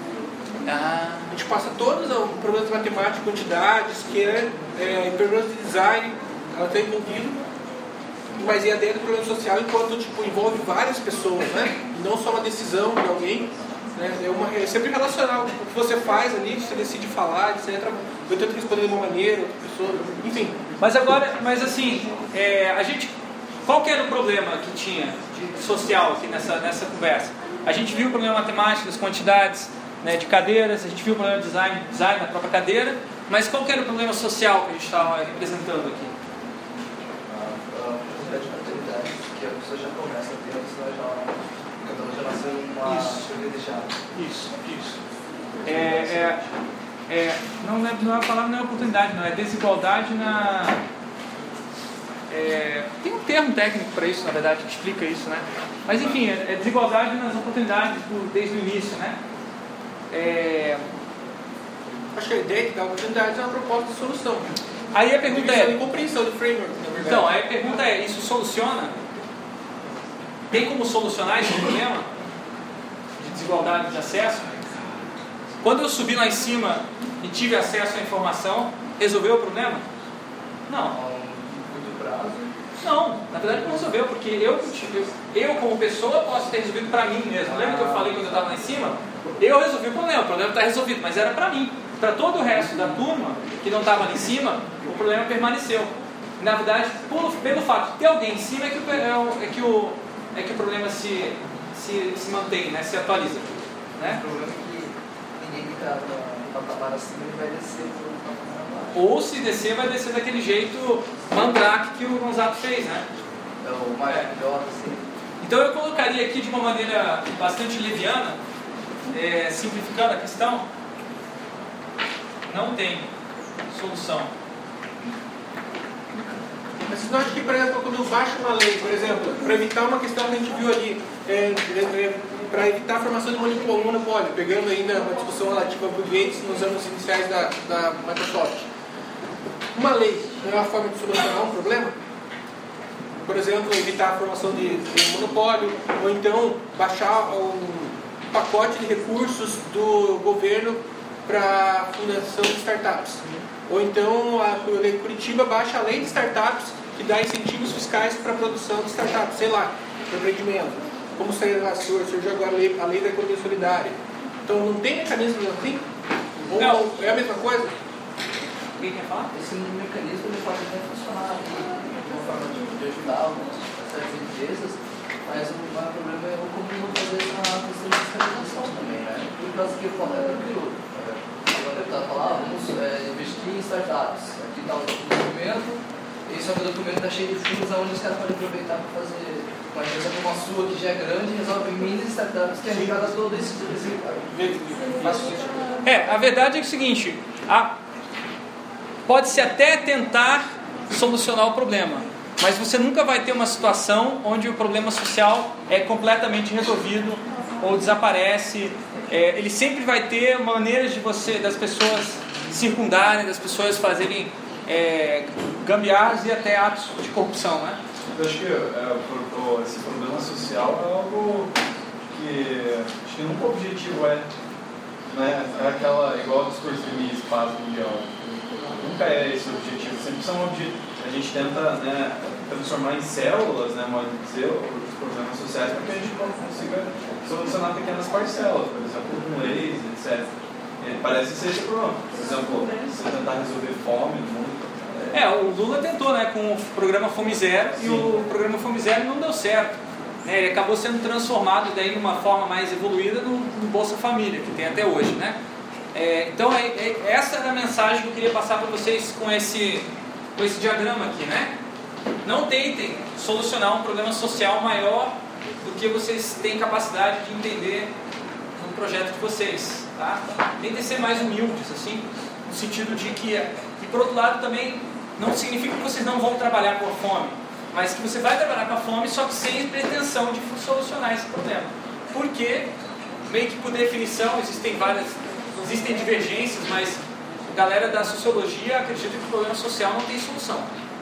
Ah. A gente passa todos os problemas de matemática, quantidades, que é, é problemas de design, ela está envolvida. Mas é a ideia do problema social enquanto tipo, envolve várias pessoas, né? Não só uma decisão de alguém, né? É, uma, é sempre relacional. Tipo, o que você faz ali, você decide falar, etcétera. Eu tento responder de uma maneira, outra pessoa, enfim. Mas agora, mas assim, é, a gente qual que era o problema que tinha de social aqui nessa, nessa conversa? A gente viu o problema matemático das quantidades, né, de cadeiras, a gente viu o problema de design, design da própria cadeira, mas qual que era o problema social que a gente estava representando aqui? A oportunidade de paternidade, que a pessoa já começa a ter, senão já, cada um já nasceu uma privilegiada. Isso, isso. É, é, é, não, é, não é a palavra, não é oportunidade, não, é desigualdade na... É, tem um termo técnico para isso, na verdade, que explica isso, né? Mas enfim, é, é desigualdade nas oportunidades do, desde o início, né? É... Acho que a ideia de dar oportunidades é uma proposta de solução. Aí a pergunta Divisão é... de compreensão de framework, na verdade. Então, aí a pergunta é, isso soluciona? Tem como solucionar esse problema de desigualdade de acesso? Quando eu subi lá em cima e tive acesso à informação, resolveu o problema? Não. Não, na verdade não resolveu, porque eu, eu, eu como pessoa posso ter resolvido para mim mesmo. Lembra que eu falei quando eu estava lá em cima? Eu resolvi o problema, o problema está resolvido, mas era para mim. Para todo o resto da turma que não estava lá em cima, o problema permaneceu. Na verdade, pelo, pelo fato de ter alguém em cima é que o, é que o, é que o problema se, se, se mantém, né? Se atualiza. Né? O problema é que ninguém que está no patamar acima vai descer para o patamar abaixo. Ou se descer, vai descer daquele jeito mandrake que o Gonzato fez, né? É o mais melhor, assim. Então eu colocaria aqui de uma maneira bastante leviana, é, simplificando a questão, não tem solução. Mas vocês não acham que, por exemplo, quando baixa uma lei, por exemplo, para evitar uma questão que a gente viu ali, é, é, para evitar a formação de monopólio, pegando ainda uma discussão relativa ao Bill Gates nos anos iniciais da, da Microsoft, uma lei não é uma forma de solucionar um problema? Por exemplo, evitar a formação de, de monopólio, ou então baixar um pacote de recursos do governo para a fundação de startups. Ou então a lei de Curitiba baixa a lei de startups que dá incentivos fiscais para a produção de startups, sei lá, para empreendimento. Como surgiu agora a lei, a lei da economia solidária. Então não tem mecanismo assim? Ou não. É a mesma coisa? Quem quer falar? Esse mecanismo ele pode até funcionar de uma forma de, de ajudar algumas certas empresas, mas o maior problema é como vou fazer essa questão de fiscalização também, né? Por causa que eu falo, é tranquilo. O deputado fala, ah, vamos é, investir em startups. Aqui está o documento, e só que o documento está cheio de furos onde os caras podem aproveitar para fazer uma empresa como a sua, que já é grande, e resolve mini startups que arrecada todo esse É, a verdade é, que é o seguinte, a... pode-se até tentar solucionar o problema, mas você nunca vai ter uma situação onde o problema social é completamente resolvido ou desaparece. É, ele sempre vai ter maneiras de você, das pessoas circundarem, das pessoas fazerem é, gambiarras e até atos de corrupção, né? Eu acho que é, esse problema social é algo que acho que nunca o objetivo é, né, é aquela igual o discurso de paz mundial. Nunca é esse o objetivo, sempre são objetivos. A gente tenta, né, transformar em células, né, modo de dizer, os problemas sociais para que a gente consiga solucionar pequenas parcelas, por exemplo, com leis, etcétera. E parece ser esse problema. Por exemplo, você tentar resolver fome no mundo. É, é o Lula tentou, né, com o programa Fome Zero. Sim. E o programa Fome Zero não deu certo. Né, ele acabou sendo transformado daí numa forma mais evoluída no, no Bolsa Família, que tem até hoje, né? É, então, é, é, essa era a mensagem que eu queria passar para vocês com esse, com esse diagrama aqui, né? Não tentem solucionar um problema social maior do que vocês têm capacidade de entender no projeto de vocês, tá? Tentem ser mais humildes, assim, no sentido de que, e por outro lado também, não significa que vocês não vão trabalhar com a fome, mas que você vai trabalhar com a fome, só que sem pretensão de solucionar esse problema. Porque, meio que por definição, existem várias... Existem divergências, mas a galera da sociologia acredita que o problema social não tem solução.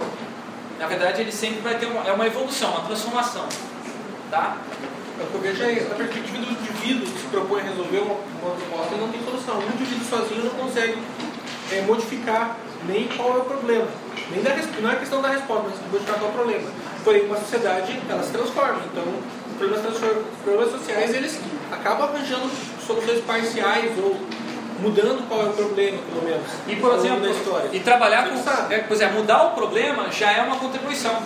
Na verdade, ele sempre vai ter uma, é uma evolução, uma transformação. Tá? O que eu vejo é isso. Na perspectiva do indivíduo que se propõe a resolver uma, uma proposta, ele não tem solução. O indivíduo sozinho não consegue é, modificar nem qual é o problema. Nem da, não é questão da resposta, mas modificar qual é o problema. Porém, uma sociedade, ela se transforma. Então, os problemas, os problemas sociais, eles acabam arranjando soluções parciais ou mudando qual é o problema, pelo menos. E, por exemplo, e trabalhar com... É, pois é, mudar o problema já é uma contribuição.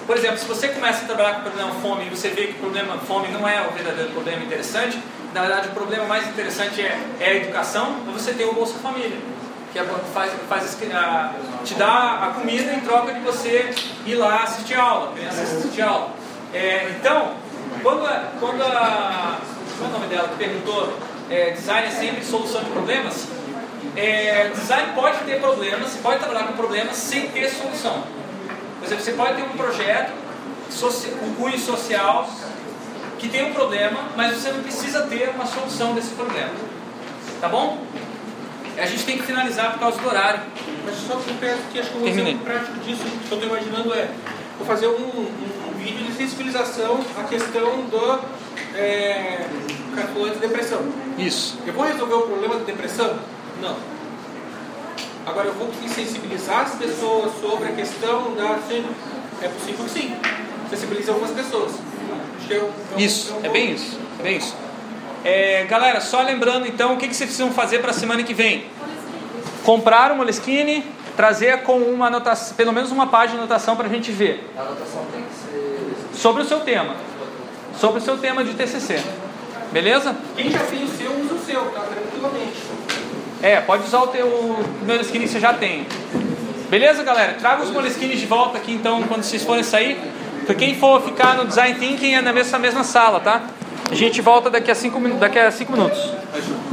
Por exemplo, se você começa a trabalhar com o problema fome e você vê que o problema fome não é o verdadeiro problema interessante, na verdade o problema mais interessante é, é a educação, você tem o Bolsa Família, que é, faz, faz, a, te dá a comida em troca de você ir lá assistir aula, a criança assistir aula. É, então, quando a, quando a... qual é o nome dela que perguntou? É, design é sempre solução de problemas. É, design pode ter problemas, você pode trabalhar com problemas sem ter solução. Por exemplo, você pode ter um projeto com cunho social que tem um problema, mas você não precisa ter uma solução desse problema. Tá bom? A gente tem que finalizar por causa do horário. Mas só que eu penso que acho que um exemplo prático disso que eu estou imaginando é vou fazer um, um, um vídeo de sensibilização à questão do é, cartolante de depressão. Isso. Eu vou resolver o problema da depressão? Não. Agora eu vou sensibilizar as pessoas sobre a questão da... É possível que sim. Sensibilizar algumas pessoas. Acho que é um, é um, isso, é, um é bem isso. É bem isso. É, galera, só lembrando então o que, que vocês precisam fazer para a semana que vem. Comprar o Moleskine, trazer com uma anotação, pelo menos uma página de anotação para a gente ver. A anotação tem que ser... Sobre o seu tema. Sobre o seu tema de T C C. Beleza? Quem já tem o seu, usa o seu, tá? Tranquilamente. É, pode usar o teu Moleskine que você já tem. Beleza, galera? Traga os Moleskines de volta aqui então quando vocês forem sair. Para quem for ficar no Design Thinking é nessa mesma sala, tá? A gente volta daqui a cinco, daqui a cinco minutos.